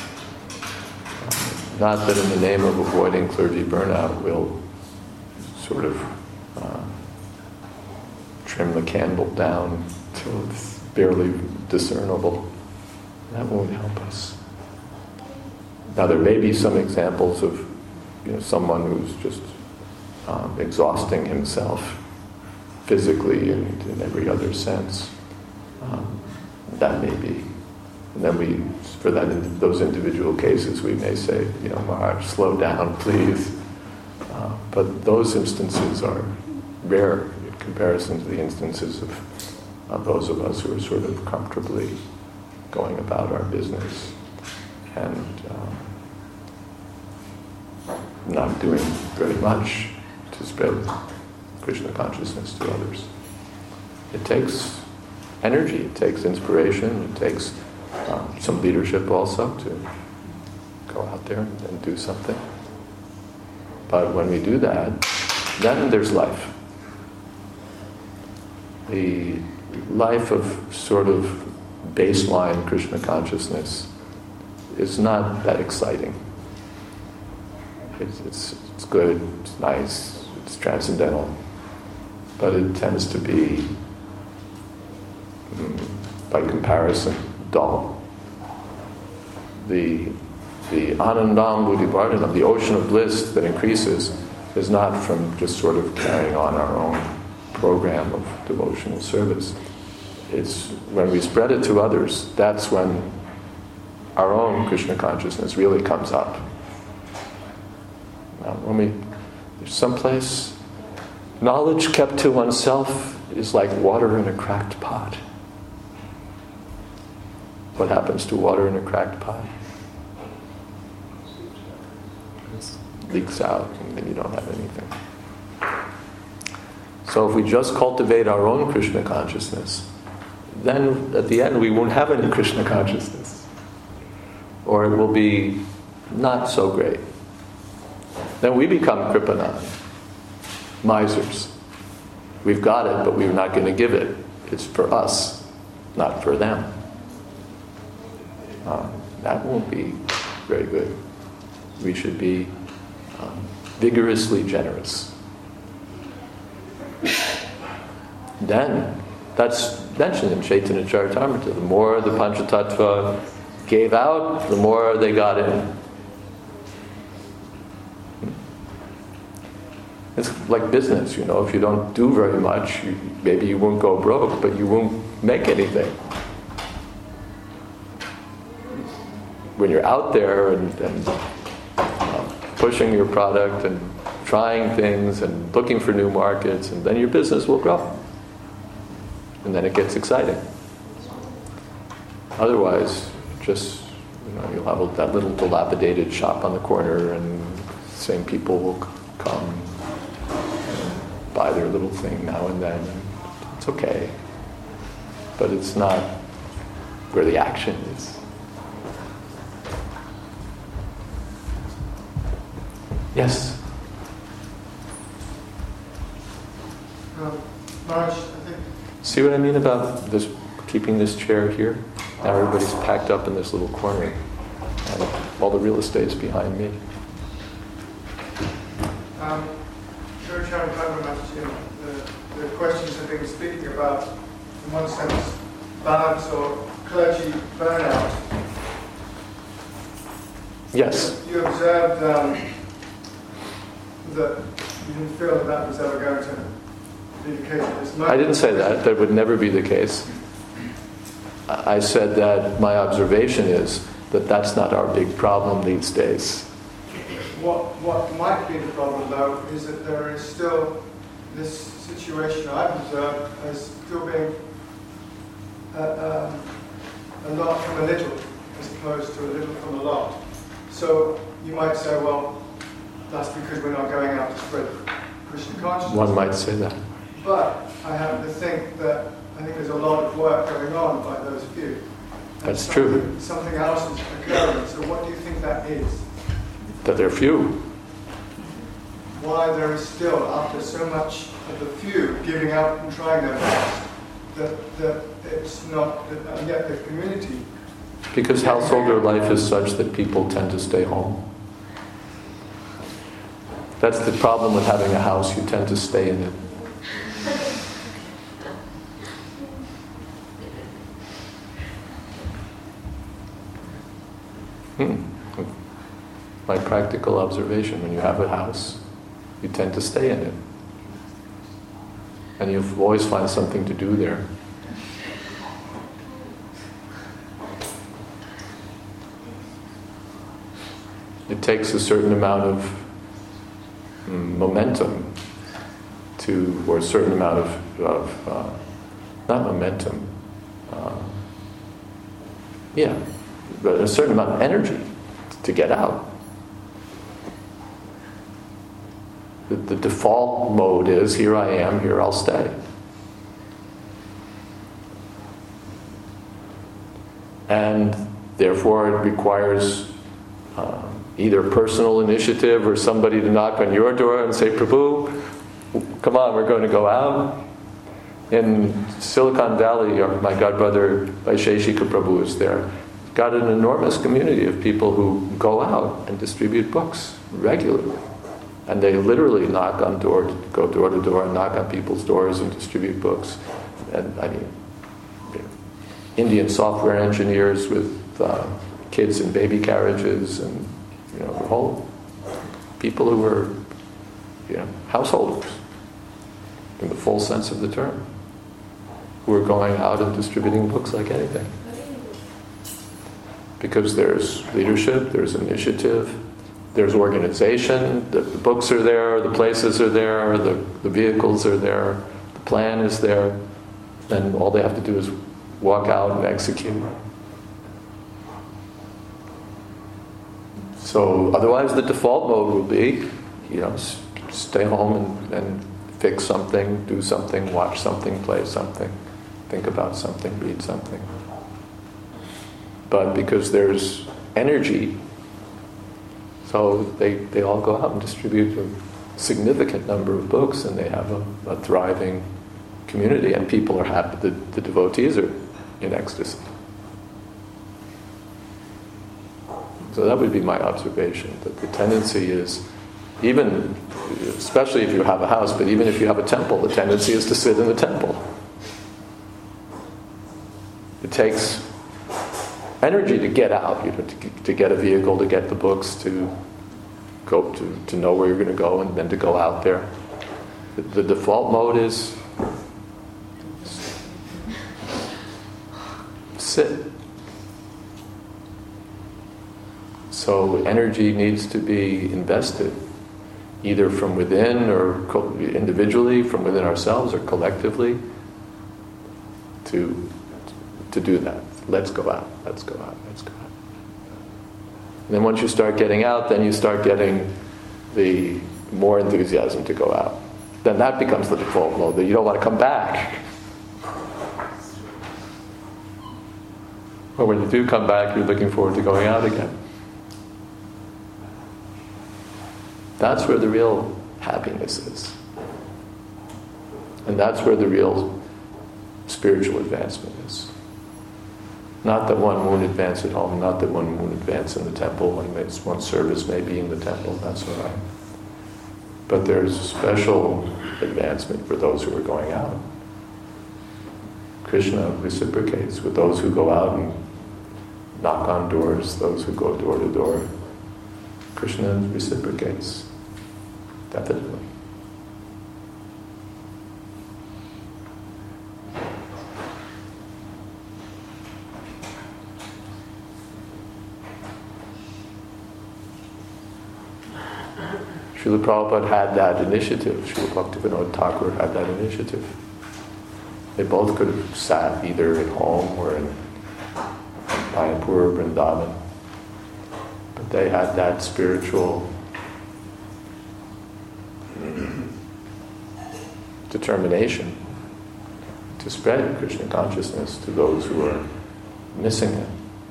Not that in the name of avoiding clergy burnout we'll sort of uh, trim the candle down till it's barely discernible. That won't help us. Now there may be some examples of, you know, someone who's just um, exhausting himself physically and in every other sense. Um, that may be. And then we, for that, in those individual cases, we may say, you know, Maharaj, slow down, please. Uh, but those instances are rare in comparison to the instances of, of those of us who are sort of comfortably going about our business and um, not doing very much to spread Krishna consciousness to others. It takes energy, it takes inspiration, it takes um, some leadership also to go out there and, and do something. But when we do that, then there's life. The life of sort of baseline Krishna consciousness is not that exciting. It's, it's, it's good, it's nice, it's transcendental, but it tends to be, mm, by comparison, dull. The, the anandam buddhivardhanam, the ocean of bliss that increases, is not from just sort of carrying on our own program of devotional service. It's when we spread it to others, that's when our own Krishna consciousness really comes up. Now, when we, there's someplace, knowledge kept to oneself is like water in a cracked pot. What happens to water in a cracked pot? It leaks out, and then you don't have anything. So if we just cultivate our own Krishna consciousness, then at the end we won't have any Krishna consciousness. Or it will be not so great. Then we become kripanan, misers. We've got it, but we're not going to give it. It's for us, not for them. Um, that won't be very good. We should be um, vigorously generous. Then, that's mentioned in Chaitanya Charitamrita. The more the Panchatattva gave out, the more they got in. It's like business, you know. If you don't do very much, you, maybe you won't go broke, but you won't make anything. When you're out there and, and uh, pushing your product and trying things and looking for new markets, and then your business will grow. And then it gets exciting. Otherwise, just, you know, you'll have that little dilapidated shop on the corner, and same people will come and buy their little thing now and then. It's okay, but it's not where the action is. Yes? Um, Maharaj, I think See what I mean about this, keeping this chair here? Now everybody's packed up in this little corner. And all the real estate's behind me. Um, Church the, the questions have been speaking about, in one sense, balance or clergy burnout. Yes. You observed um, that you didn't feel that that was ever going to be the case at this moment. I didn't say that. That would never be the case. I said that my observation is that that's not our big problem these days. What, what might be the problem, though, is that there is still this situation I've observed as still being uh, um, a lot from a little, as opposed to a little from a lot. So you might say, well, that's because we're not going out to spread Krishna consciousness. One might say that. But I happen to think that I think there's a lot of work going on by those few. And That's something, true. Something else is occurring. So what do you think that is? That they're few. Why there is still, after so much of the few giving out and trying their best, that, that it's not, that, and yet the community... Because householder life is such that people tend to stay home. That's the problem with having a house. You tend to stay in it. Hmm. My practical observation, when you have a house, you tend to stay in it. And you always find something to do there. It takes a certain amount of mm, momentum to, or a certain amount of, of uh, not momentum, uh, yeah, but a certain amount of energy to get out. The, the default mode is, here I am, here I'll stay. And therefore it requires uh, either personal initiative or somebody to knock on your door and say, Prabhu, come on, we're going to go out. In Silicon Valley, my godbrother Vaisheshika Prabhu is there. Got an enormous community of people who go out and distribute books regularly. And they literally knock on door, go door to door and knock on people's doors and distribute books. And I mean, you know, Indian software engineers with uh, kids in baby carriages, and you know, the whole people who were, you know, householders in the full sense of the term, who are going out and distributing books like anything. Because there's leadership, there's initiative, there's organization, the, the books are there, the places are there, the, the vehicles are there, the plan is there, and all they have to do is walk out and execute. So otherwise the default mode will be, you know, stay home and, and fix something, do something, watch something, play something, think about something, read something. But because there's energy, so they, they all go out and distribute a significant number of books, and they have a, a thriving community, and people are happy. The, the devotees are in ecstasy. So that would be my observation, that the tendency is, even, especially if you have a house, but even if you have a temple, the tendency is to sit in the temple. It takes energy to get out, you know, to, to get a vehicle, to get the books, to go to, to know where you're going to go, and then to go out there. The, the default mode is sit. So energy needs to be invested, either from within or co- individually, from within ourselves or collectively, to to do that. Let's go out, let's go out, let's go out. And then once you start getting out, then you start getting the more enthusiasm to go out. Then that becomes the default mode, that you don't want to come back. But when you do come back, you're looking forward to going out again. That's where the real happiness is. And that's where the real spiritual advancement is. Not that one won't advance at home, not that one won't advance in the temple, one, one service may be in the temple, that's all right. But there's special advancement for those who are going out. Krishna reciprocates with those who go out and knock on doors, those who go door to door. Krishna reciprocates, definitely. Srila Prabhupada had that initiative. Srila Bhaktivinoda Thakur had that initiative. They both could have sat either at home or in Mayapur or Vrindavan. But they had that spiritual determination to spread Krishna consciousness to those who are missing it.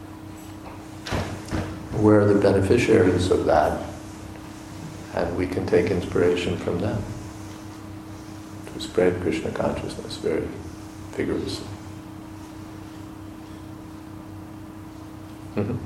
We're the beneficiaries of that, and we can take inspiration from them to spread Krishna consciousness very vigorously. Mm-hmm.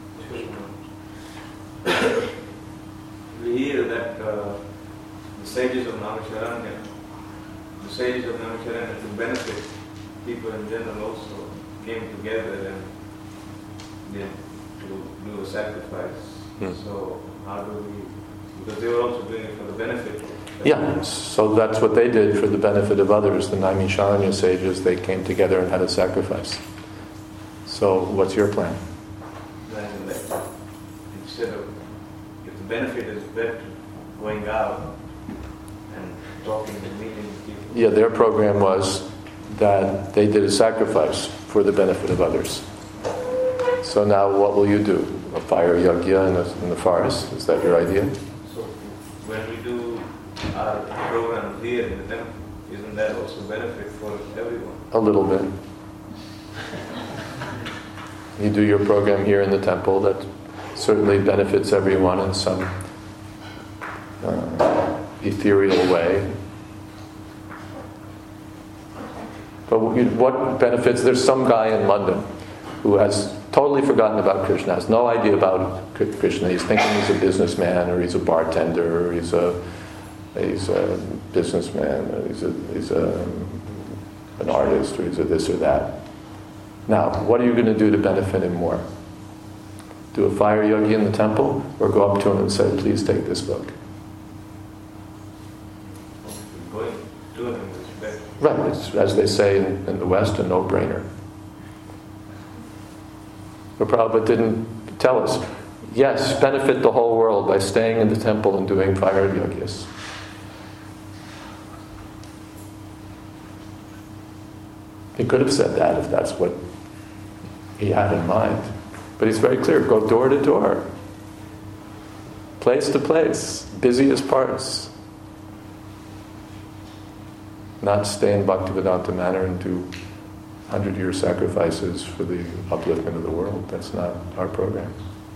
We hear that uh, the sages of Naimisharanya, the sages of Naimisharanya, to benefit people in general also, came together and did to do a sacrifice. Mm. So how do we, because they were also doing it for the benefit of Yeah, so that's what they did for the benefit of others. The Naimisharanya sages, they came together and had a sacrifice. So what's your plan? Imagine that instead of, if the benefit is better going out and talking and meeting people. Yeah, their program was that they did a sacrifice for the benefit of others. So now what will you do? A fire yajna in the, in the forest? Is that your idea? So when we do our program here in the temple, isn't that also benefit for everyone? A little bit. You do your program here in the temple, that certainly benefits everyone in some uh, ethereal way. But what benefits? There's some guy in London who has totally forgotten about Krishna, has no idea about Krishna. He's thinking he's a businessman, or he's a bartender, or he's a he's a businessman, or he's a he's a an artist, or he's a this or that. Now, what are you going to do to benefit him more? Do a fire yogi in the temple, or go up to him and say, "Please take this book"? Going to him is better. Right, it's, as they say in, in the West, a no-brainer. But Prabhupada didn't tell us, yes, benefit the whole world by staying in the temple and doing fire yogis. He could have said that if that's what he had in mind. But he's very clear, go door to door, place to place, busiest parts. Not stay in Bhaktivedanta manner and do hundred-year sacrifices for the upliftment of the world. That's not our program.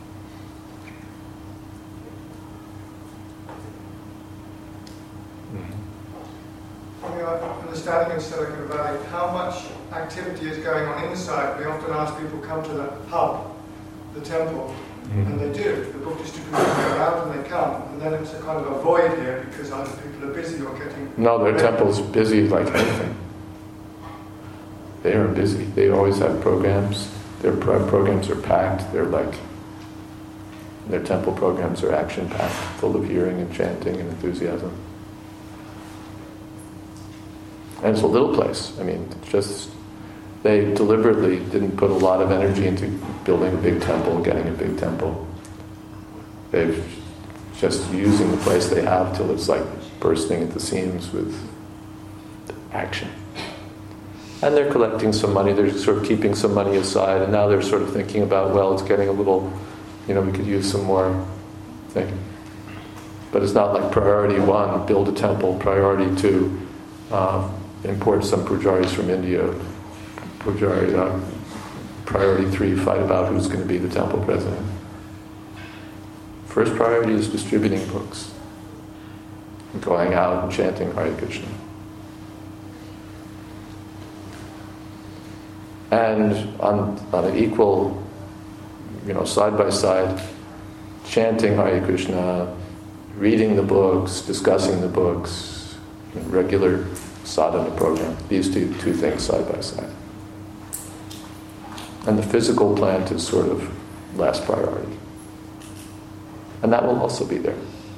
I mean, understanding in Silicon Valley how much activity is going on inside, we often ask people to come to the hub, the temple, mm-hmm. and they do. The book distributors go out and they come, and then it's a kind of a void here because either people are busy or getting... No, their temple's busy like anything. They are busy. They always have programs. Their pro- programs are packed. They're like... Their temple programs are action-packed, full of hearing and chanting and enthusiasm. And it's a little place. I mean, it's just... They deliberately didn't put a lot of energy into building a big temple, getting a big temple. They've just using the place they have till it's like bursting at the seams with action. And they're collecting some money, they're sort of keeping some money aside, and now they're sort of thinking about, well, it's getting a little, you know, we could use some more thing. But it's not like priority one, build a temple, priority two, uh, import some pujaris from India, pujari, uh, priority three fight about who's going to be the temple president. First priority is distributing books, going out and chanting Hare Krishna. And on, on an equal, you know, side by side, chanting Hare Krishna, reading the books, discussing the books, regular sadhana program. These two, two things side by side. And the physical plant is sort of last priority. And that will also be there.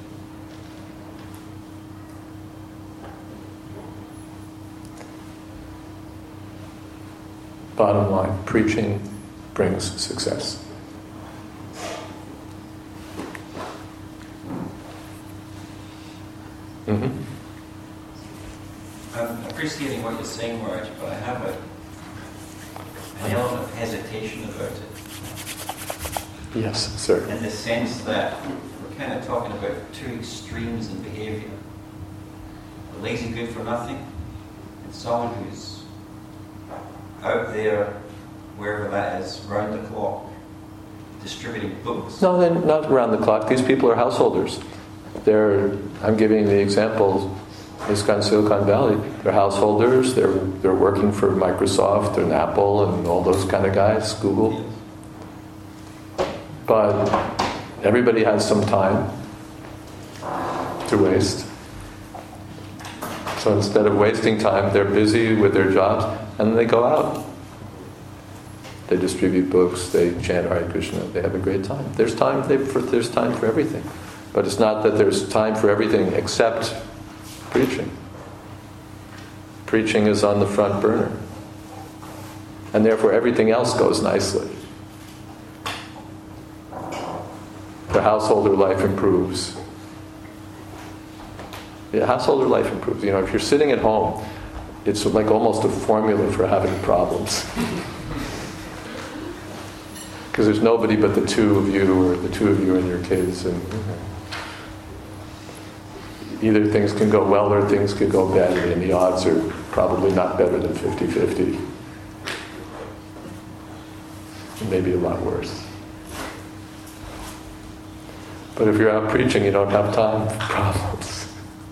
Bottom line, preaching brings success. Mm-hmm. I'm appreciating what you're saying, Raj, but I have a, an element of hesitation about it. Yes, sir. In the sense that we're kind of talking about two extremes in behaviour. A lazy good for nothing, and someone who's out there, wherever that is, round the clock, distributing books. No, they're not around the clock. These people are householders. They're, I'm giving the example, ISKCON Silicon Valley. They're householders, they're, they're working for Microsoft and Apple and all those kind of guys, Google. But everybody has some time to waste. So instead of wasting time, they're busy with their jobs, and they go out. They distribute books, they chant Hare Krishna, they have a great time. There's time they, for, there's time for everything. But it's not that there's time for everything except preaching. Preaching is on the front burner. And therefore everything else goes nicely. The householder life improves. Yeah, householder life improves. You know, if you're sitting at home, it's like almost a formula for having problems. Because there's nobody but the two of you, or the two of you and your kids, and either things can go well or things can go badly, and the odds are probably not better than fifty-fifty. Maybe a lot worse. But if you're out preaching, you don't have time for problems.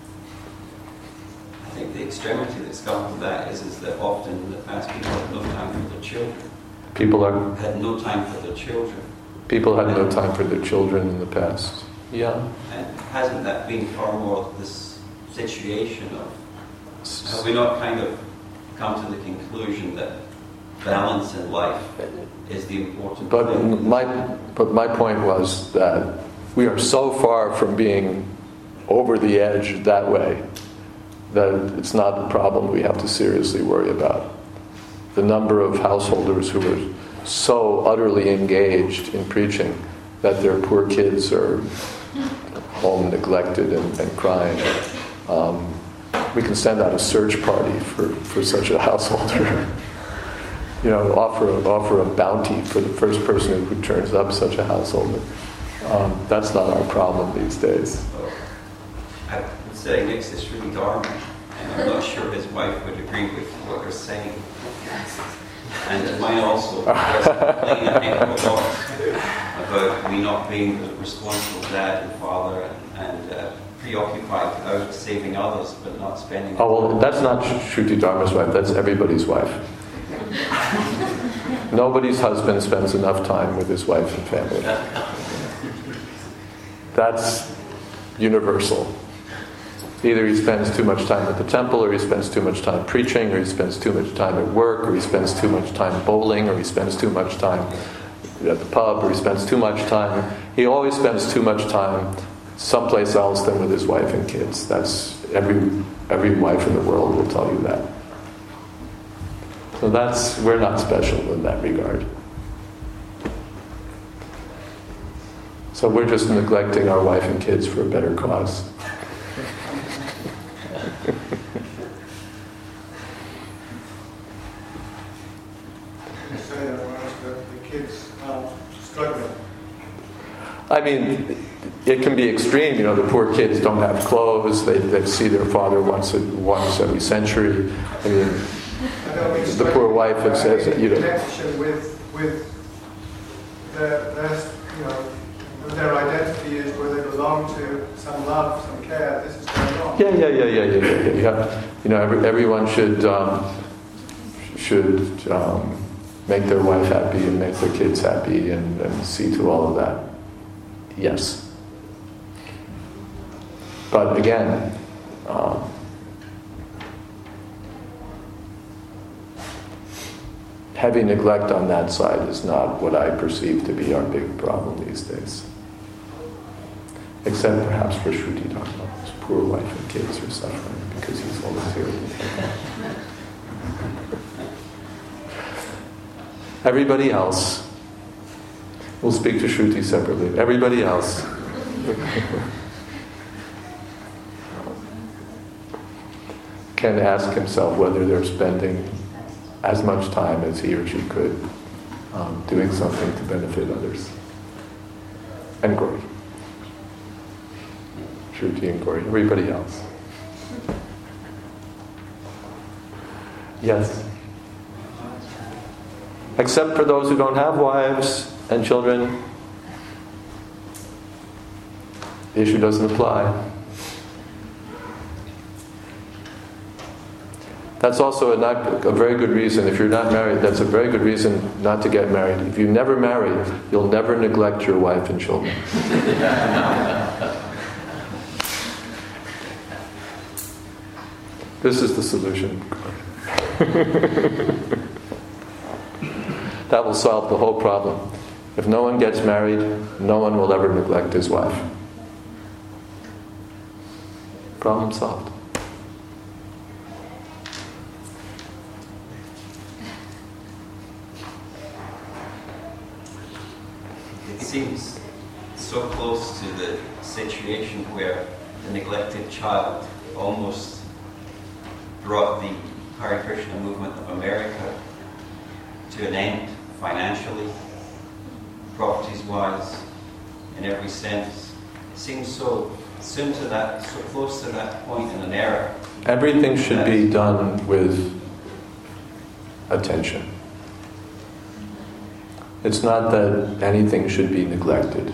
I think the extremity that's come from that is, is that often in the past people had no time for their children. People are, had no time for their children. People had no time for their children in the past. Yeah. And hasn't that been far more this situation of, have we not kind of come to the conclusion that balance in life is the important but thing? My, but my point was that we are so far from being over the edge that way that it's not a problem we have to seriously worry about. The number of householders who are so utterly engaged in preaching that their poor kids are home neglected and, and crying. Um, we can send out a search party for, for such a householder. You know, offer a, offer a bounty for the first person who turns up such a householder. Um, that's not our problem these days. I'm sitting next to Sri Dharma, and I'm not sure his wife would agree with what you're saying. And it might also explain a heck of a lot about me not being the responsible dad and father and, and uh, preoccupied out saving others, but not spending. Oh, well, that's not Shruti Dharma's wife, that's everybody's wife. Nobody's husband spends enough time with his wife and family. That's universal. Either he spends too much time at the temple, or he spends too much time preaching, or he spends too much time at work, or he spends too much time bowling, or he spends too much time at the pub, or he spends too much time. He always spends too much time someplace else than with his wife and kids. That's every every wife in the world will tell you that. So that's, we're not special in that regard. So we're just neglecting our wife and kids for a better cause. You say that the, the kids are struggling. I mean, it can be extreme. You know, the poor kids don't have clothes. They, they see their father once a, once every century. I mean, I don't mean the poor wife that says that, you know. connection with with their, their, you know, what their identity is, where they belong to some love, some care. This is going on. Yeah, yeah, yeah, yeah, yeah, yeah. yeah. You know, every, everyone should um, should um, make their wife happy and make their kids happy and, and see to all of that. Yes. But again, um, heavy neglect on that side is not what I perceive to be our big problem these days. Except perhaps for Shruti Dharma, his poor wife and kids are suffering because he's always here. Everybody else, we'll speak to Shruti separately. Everybody else can ask himself whether they're spending as much time as he or she could um, doing something to benefit others. And Gauri. Shruti and Gauri. Everybody else. Yes. Except for those who don't have wives and children, the issue doesn't apply. That's also a, not, a very good reason. If you're not married, that's a very good reason not to get married. If you never marry, you'll never neglect your wife and children. This is the solution. That will solve the whole problem. If no one gets married, no one will ever neglect his wife. Problem solved. It seems so close to the situation where the neglected child almost brought the Hare Krishna movement of America to an end financially, properties-wise, in every sense. It seems so soon to that, so close to that point in an era. Everything should be done with attention. It's not that anything should be neglected.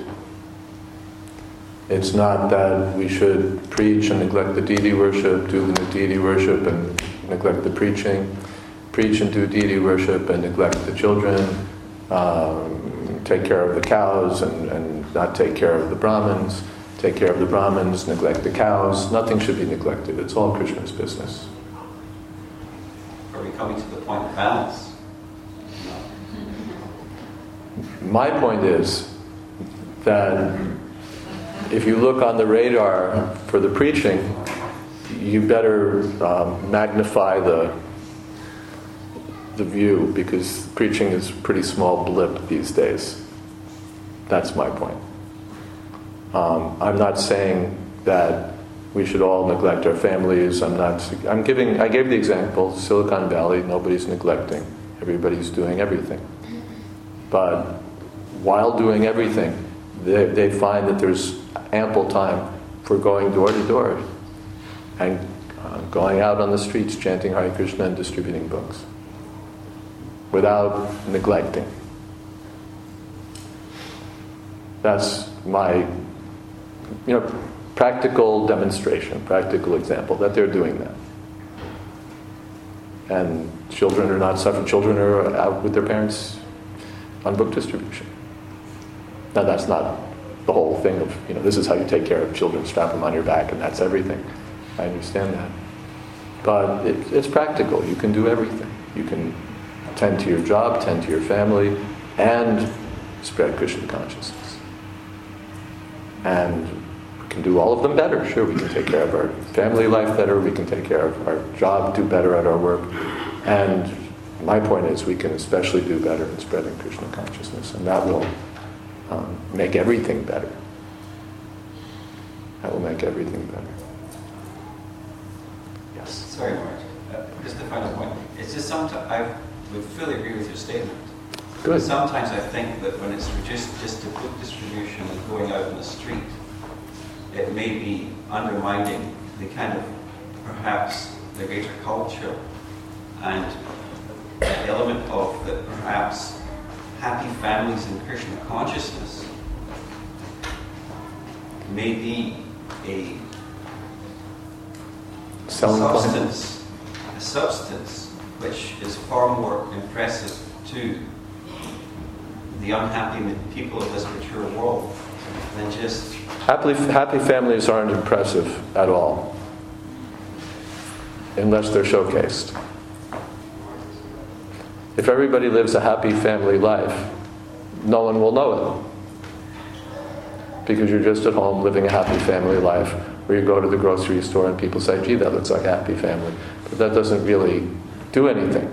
It's not that we should preach and neglect the deity worship, do the deity worship and neglect the preaching, preach and do deity worship and neglect the children, um, take care of the cows and, and not take care of the Brahmins, take care of the Brahmins, neglect the cows. Nothing should be neglected. It's all Krishna's business. Are we coming to the point of balance? My point is that if you look on the radar for the preaching, you better um, magnify the the view, because preaching is a pretty small blip these days. That's my point. Um, I'm not saying that we should all neglect our families. I'm not. I'm giving. I gave the example. Silicon Valley. Nobody's neglecting. Everybody's doing everything. But while doing everything, they, they find that there's ample time for going door to door and uh, going out on the streets chanting Hare Krishna and distributing books without neglecting. That's my, you know, practical demonstration, practical example that they're doing that. And children are not suffering. Children are out with their parents on book distribution. Now that's not the whole thing of, you know, this is how you take care of children, strap them on your back and that's everything. I understand that. But it, it's practical. You can do everything. You can tend to your job, tend to your family, and spread Krishna consciousness. And we can do all of them better. Sure, we can take care of our family life better, we can take care of our job, do better at our work. And my point is we can especially do better in spreading Krishna consciousness, and that will um, make everything better. That will make everything better. Yes? Sorry, Mark. Uh, just the final point. It's just sometimes, I would fully agree with your statement. Good. Sometimes I think that when it's reduced just to book distribution and going out in the street, it may be undermining the kind of, perhaps, the greater culture and the element of that perhaps happy families in Krishna consciousness may be a Selling point. substance, a substance which is far more impressive to the unhappy people of this mature world than just Happy, happy families aren't impressive at all, unless they're showcased. If everybody lives a happy family life, no one will know it. Because you're just at home living a happy family life, where you go to the grocery store and people say, gee, that looks like a happy family. But that doesn't really do anything.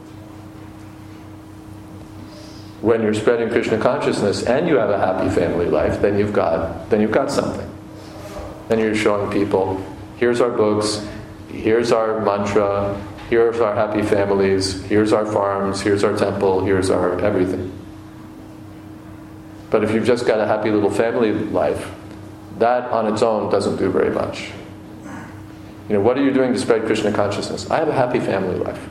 When you're spreading Krishna consciousness and you have a happy family life, then you've got then you've got something. Then you're showing people, here's our books, here's our mantra, here's our happy families, here's our farms, here's our temple, here's our everything. But if you've just got a happy little family life, that on its own doesn't do very much. You know, what are you doing to spread Krishna consciousness? I have a happy family life.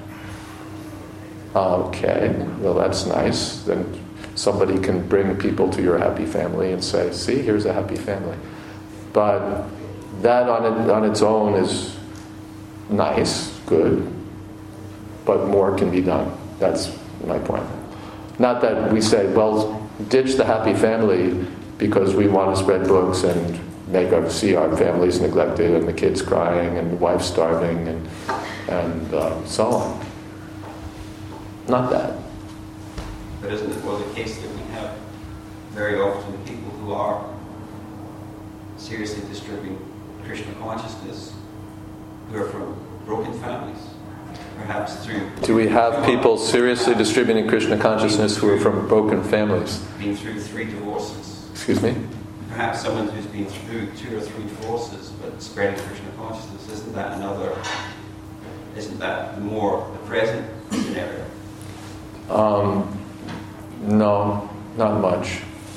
Okay, well that's nice. Then somebody can bring people to your happy family and say, see, here's a happy family. But that on it, on its own is nice, good, but more can be done. That's my point. Not that we say, well, ditch the happy family because we want to spread books and make our see our families neglected and the kids crying and the wife starving and and uh, so on. Not that. But isn't it well the case that we have very often people who are seriously disturbing Krishna consciousness who are from broken families? Perhaps through... Do we have people seriously distributing Krishna consciousness who are from broken families? Been through three divorces. Excuse me? Perhaps someone who's been through two or three divorces but spreading Krishna consciousness, isn't that another... Isn't that more the present scenario? Um, no, not much.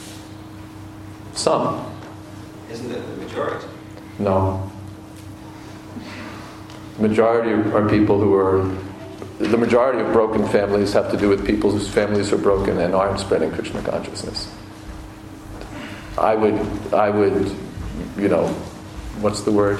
Some. Isn't it the majority? No. Majority are people who are... The majority of broken families have to do with people whose families are broken and aren't spreading Krishna consciousness. I would, I would, you know, what's the word?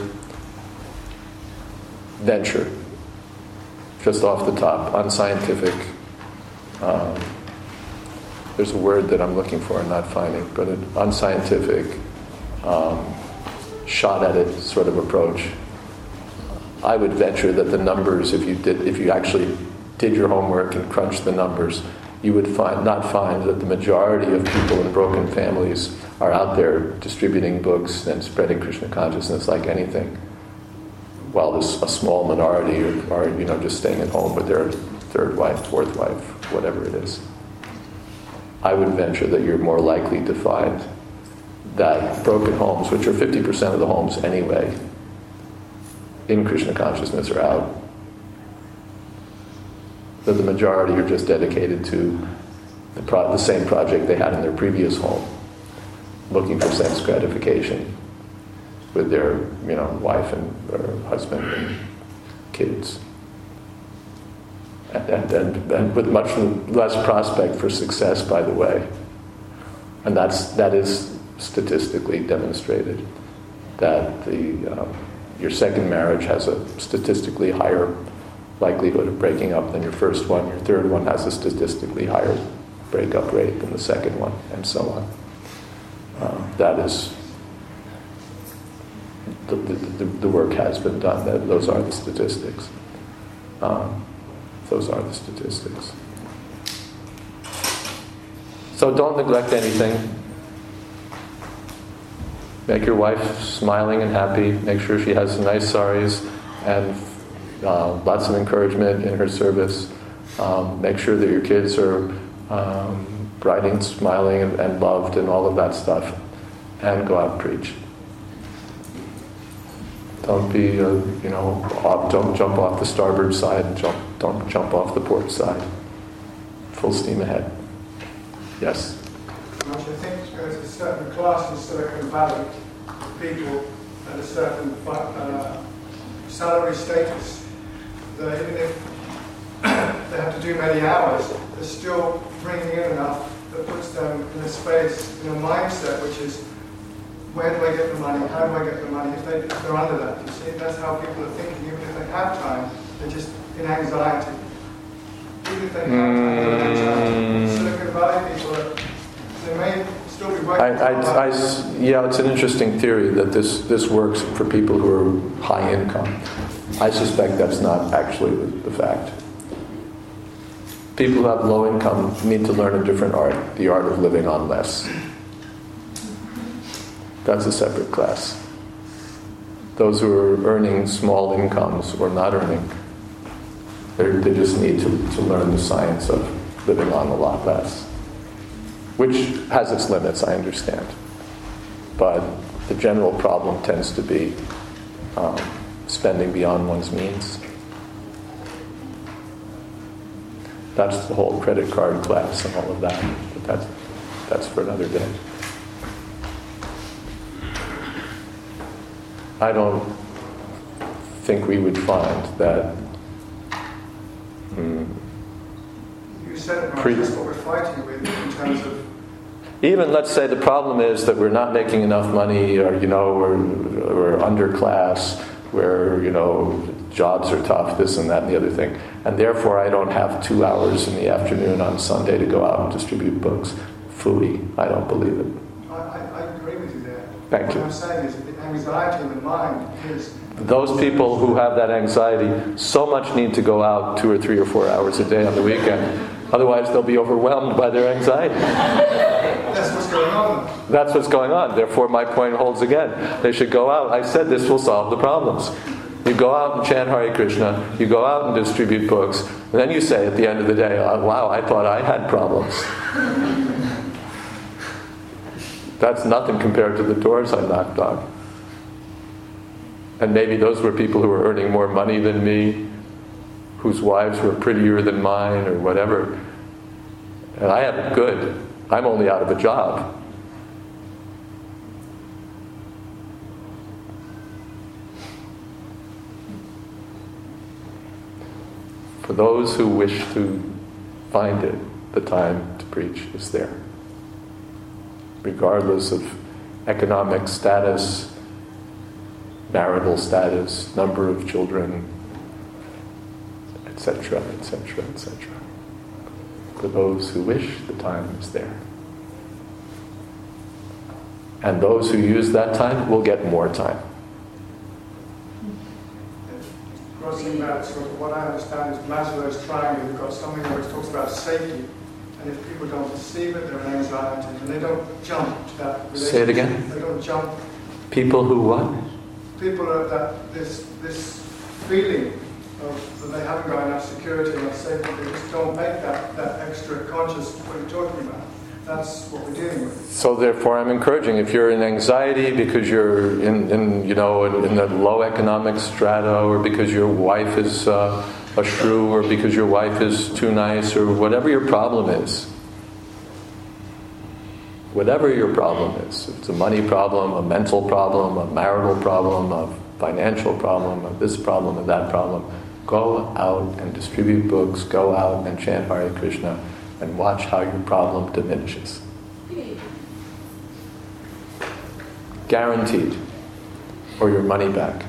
Venture. Just off the top, unscientific. Um, there's a word that I'm looking for and not finding, but an unscientific, um, shot at it sort of approach. I would venture that the numbers, if you did, if you actually did your homework and crunched the numbers, you would find not find that the majority of people in broken families are out there distributing books and spreading Krishna consciousness like anything, while there's a small minority are, are you know just staying at home with their third wife, fourth wife, whatever it is. I would venture that you're more likely to find that broken homes, which are fifty percent of the homes anyway, in Krishna consciousness are out. That the majority are just dedicated to the, pro- the same project they had in their previous home, looking for sense gratification with their, you know, wife and their husband and kids. And, and, and, and with much less prospect for success, by the way. And that's, that is statistically demonstrated, that the um, your second marriage has a statistically higher likelihood of breaking up than your first one. Your third one has a statistically higher breakup rate than the second one, and so on. Um, that is, the, the, the work has been done. That, those are the statistics. Um, those are the statistics. So don't neglect anything. Make your wife smiling and happy. Make sure she has nice saris and uh, lots of encouragement in her service. Um, make sure that your kids are um, bright and smiling and, and loved and all of that stuff. And go out and preach. Don't be, uh, you know, off, don't jump off the starboard side. And jump, don't jump off the port side. Full steam ahead. Yes. I think there's a certain class in Silicon Valley of people at a certain uh, salary status that even if they have to do many hours, they're still bringing in enough that puts them in a space, in a mindset which is, where do I get the money? How do I get the money? If, they, if they're under that, you see, that's how people are thinking. Even if they have time, they're just in anxiety. Even if they have time, they're in anxiety. Silicon Valley people, are, they may still be working. I, I, I, yeah, it's an interesting theory that this, this works for people who are high income. I suspect that's not actually the, the fact. People who have low income need to learn a different art, the art of living on less. That's a separate class. Those who are earning small incomes or not earning, they just need to, to learn the science of living on a lot less, which has its limits, I understand. But the general problem tends to be um, spending beyond one's means. That's the whole credit card class and all of that. But that's, that's for another day. I don't think we would find that mm, you said it, pre- that's what we're fighting with in terms of... Even let's say the problem is that we're not making enough money, or you know, we're, we're underclass, where you know jobs are tough, this and that and the other thing, and therefore I don't have two hours in the afternoon on Sunday to go out and distribute books. Phooey, I don't believe it. I, I, I agree with you there. Thank what you. What I'm saying is the anxiety in the mind is... Those people who have that anxiety so much need to go out two or three or four hours a day on the weekend. Otherwise they'll be overwhelmed by their anxiety. That's what's going on. That's what's going on. Therefore my point holds again. They should go out. I said this will solve the problems. You go out and chant Hare Krishna, you go out and distribute books, and then you say at the end of the day, oh, wow, I thought I had problems. That's nothing compared to the doors I knocked on. And maybe those were people who were earning more money than me, whose wives were prettier than mine, or whatever. And I have it good. I'm only out of a job. For those who wish to find it, the time to preach is there. Regardless of economic status, marital status, number of children, et cetera, et cetera, et cetera. For those who wish, the time is there. And those who use that time will get more time. Crossing that, so what I understand is Maslow's triangle. You've got something where it talks about safety, and if people don't perceive it, they're in anxiety, and they don't jump to that relationship. Say it again. They don't jump. People who what? People are that this this feeling of that they haven't got enough security, enough safety. They just don't make that that extra conscious what you're talking about. That's what we're dealing with. So therefore I'm encouraging, if you're in anxiety because you're in, in you know, in, in the low economic strata, or because your wife is uh, a shrew, or because your wife is too nice, or whatever your problem is, whatever your problem is, if it's a money problem, a mental problem, a marital problem, a financial problem, a this problem, and that problem, go out and distribute books, go out and chant Hare Krishna, and watch how your problem diminishes. Guaranteed. Or your money back.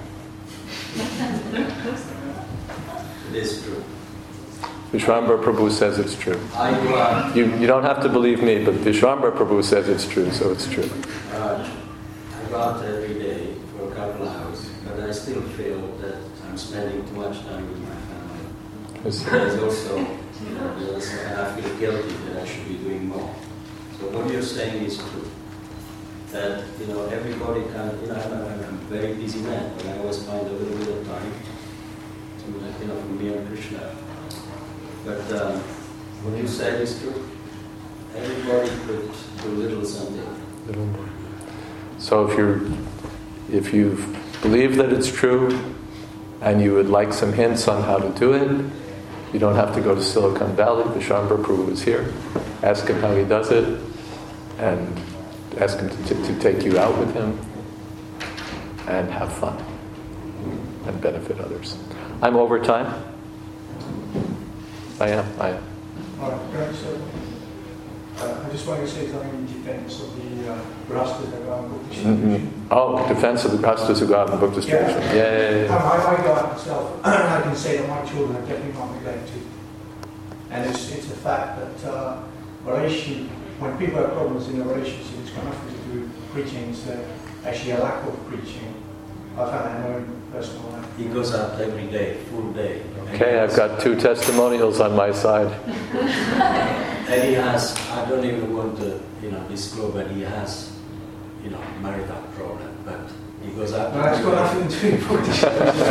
It is true. Vishwambara Prabhu says it's true. I go out. You, you don't have to believe me, but Vishwambara Prabhu says it's true, so it's true. Uh, I go out every day for a couple of hours, but I still feel that I'm spending too much time with my family. There's also, you know, there's also, and I feel guilty that I should be doing more. So what you're saying is true. That, you know, everybody can, you know, I'm a, I'm a very busy man, but I always find a little bit of time to, you know, for me and Krishna. But um, what you said is true. Everybody could do a little something. Little more. So if you're, if you believe that it's true, and you would like some hints on how to do it, you don't have to go to Silicon Valley. Vishwambara Prabhu is here. Ask him how he does it, and ask him to, to, to take you out with him, and have fun, and benefit others. I'm over time. I am, I am. All right, great. So, uh, I just wanted to say something in defense of the uh, Rastas that are book Mm-hmm. distribution. Oh, defense of the Rastas who go out in book distribution. Yeah, yeah, yeah. yeah. Um, I, I go out myself, and I can say that my children are definitely not neglected. And it's, it's a fact that uh, relation, when people have problems in a relationship, it's got nothing to do with preaching, it's uh, actually a lack of preaching. I found that in my own personal life. He goes out every day, full day. Okay, I've got two testimonials on my side. And he has, I don't even want to, you know, disclose, but he has, you know, marital problem. But he goes out. No, it's got nothing to do with this.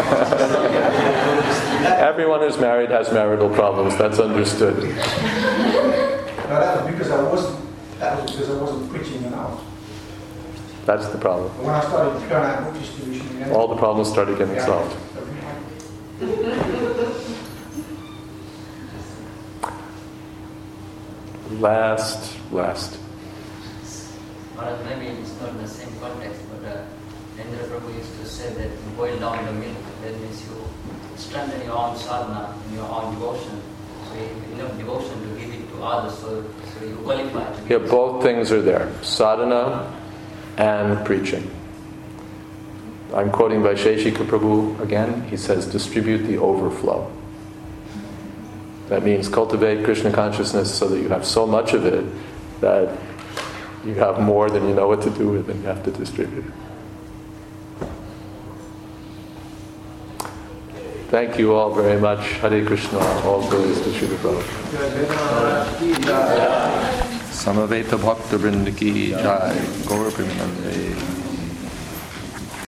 Everyone who's married has marital problems. That's understood. No, that was because I wasn't. That was because I wasn't preaching enough. That's the problem. When I started going out book distribution, again, All the problems started getting yeah, solved. Last, last. Or maybe it's not in the same context, but uh, Indra Prabhu used to say that you boil down the milk, that means you strengthen your own sadhana in your own devotion. So you have enough devotion to give it to others, so, so you qualify. To Yeah, both things are there. Sadhana and preaching. I'm quoting Vaisheshika Prabhu again. He says, distribute the overflow. That means cultivate Krishna consciousness so that you have so much of it that you have more than you know what to do with and you have to distribute it. Thank you all very much. Hare Krishna. All glories to Srila Prabhupada. Samaveta Bhakta Vrinda Ki Jai. Gaur Premanande.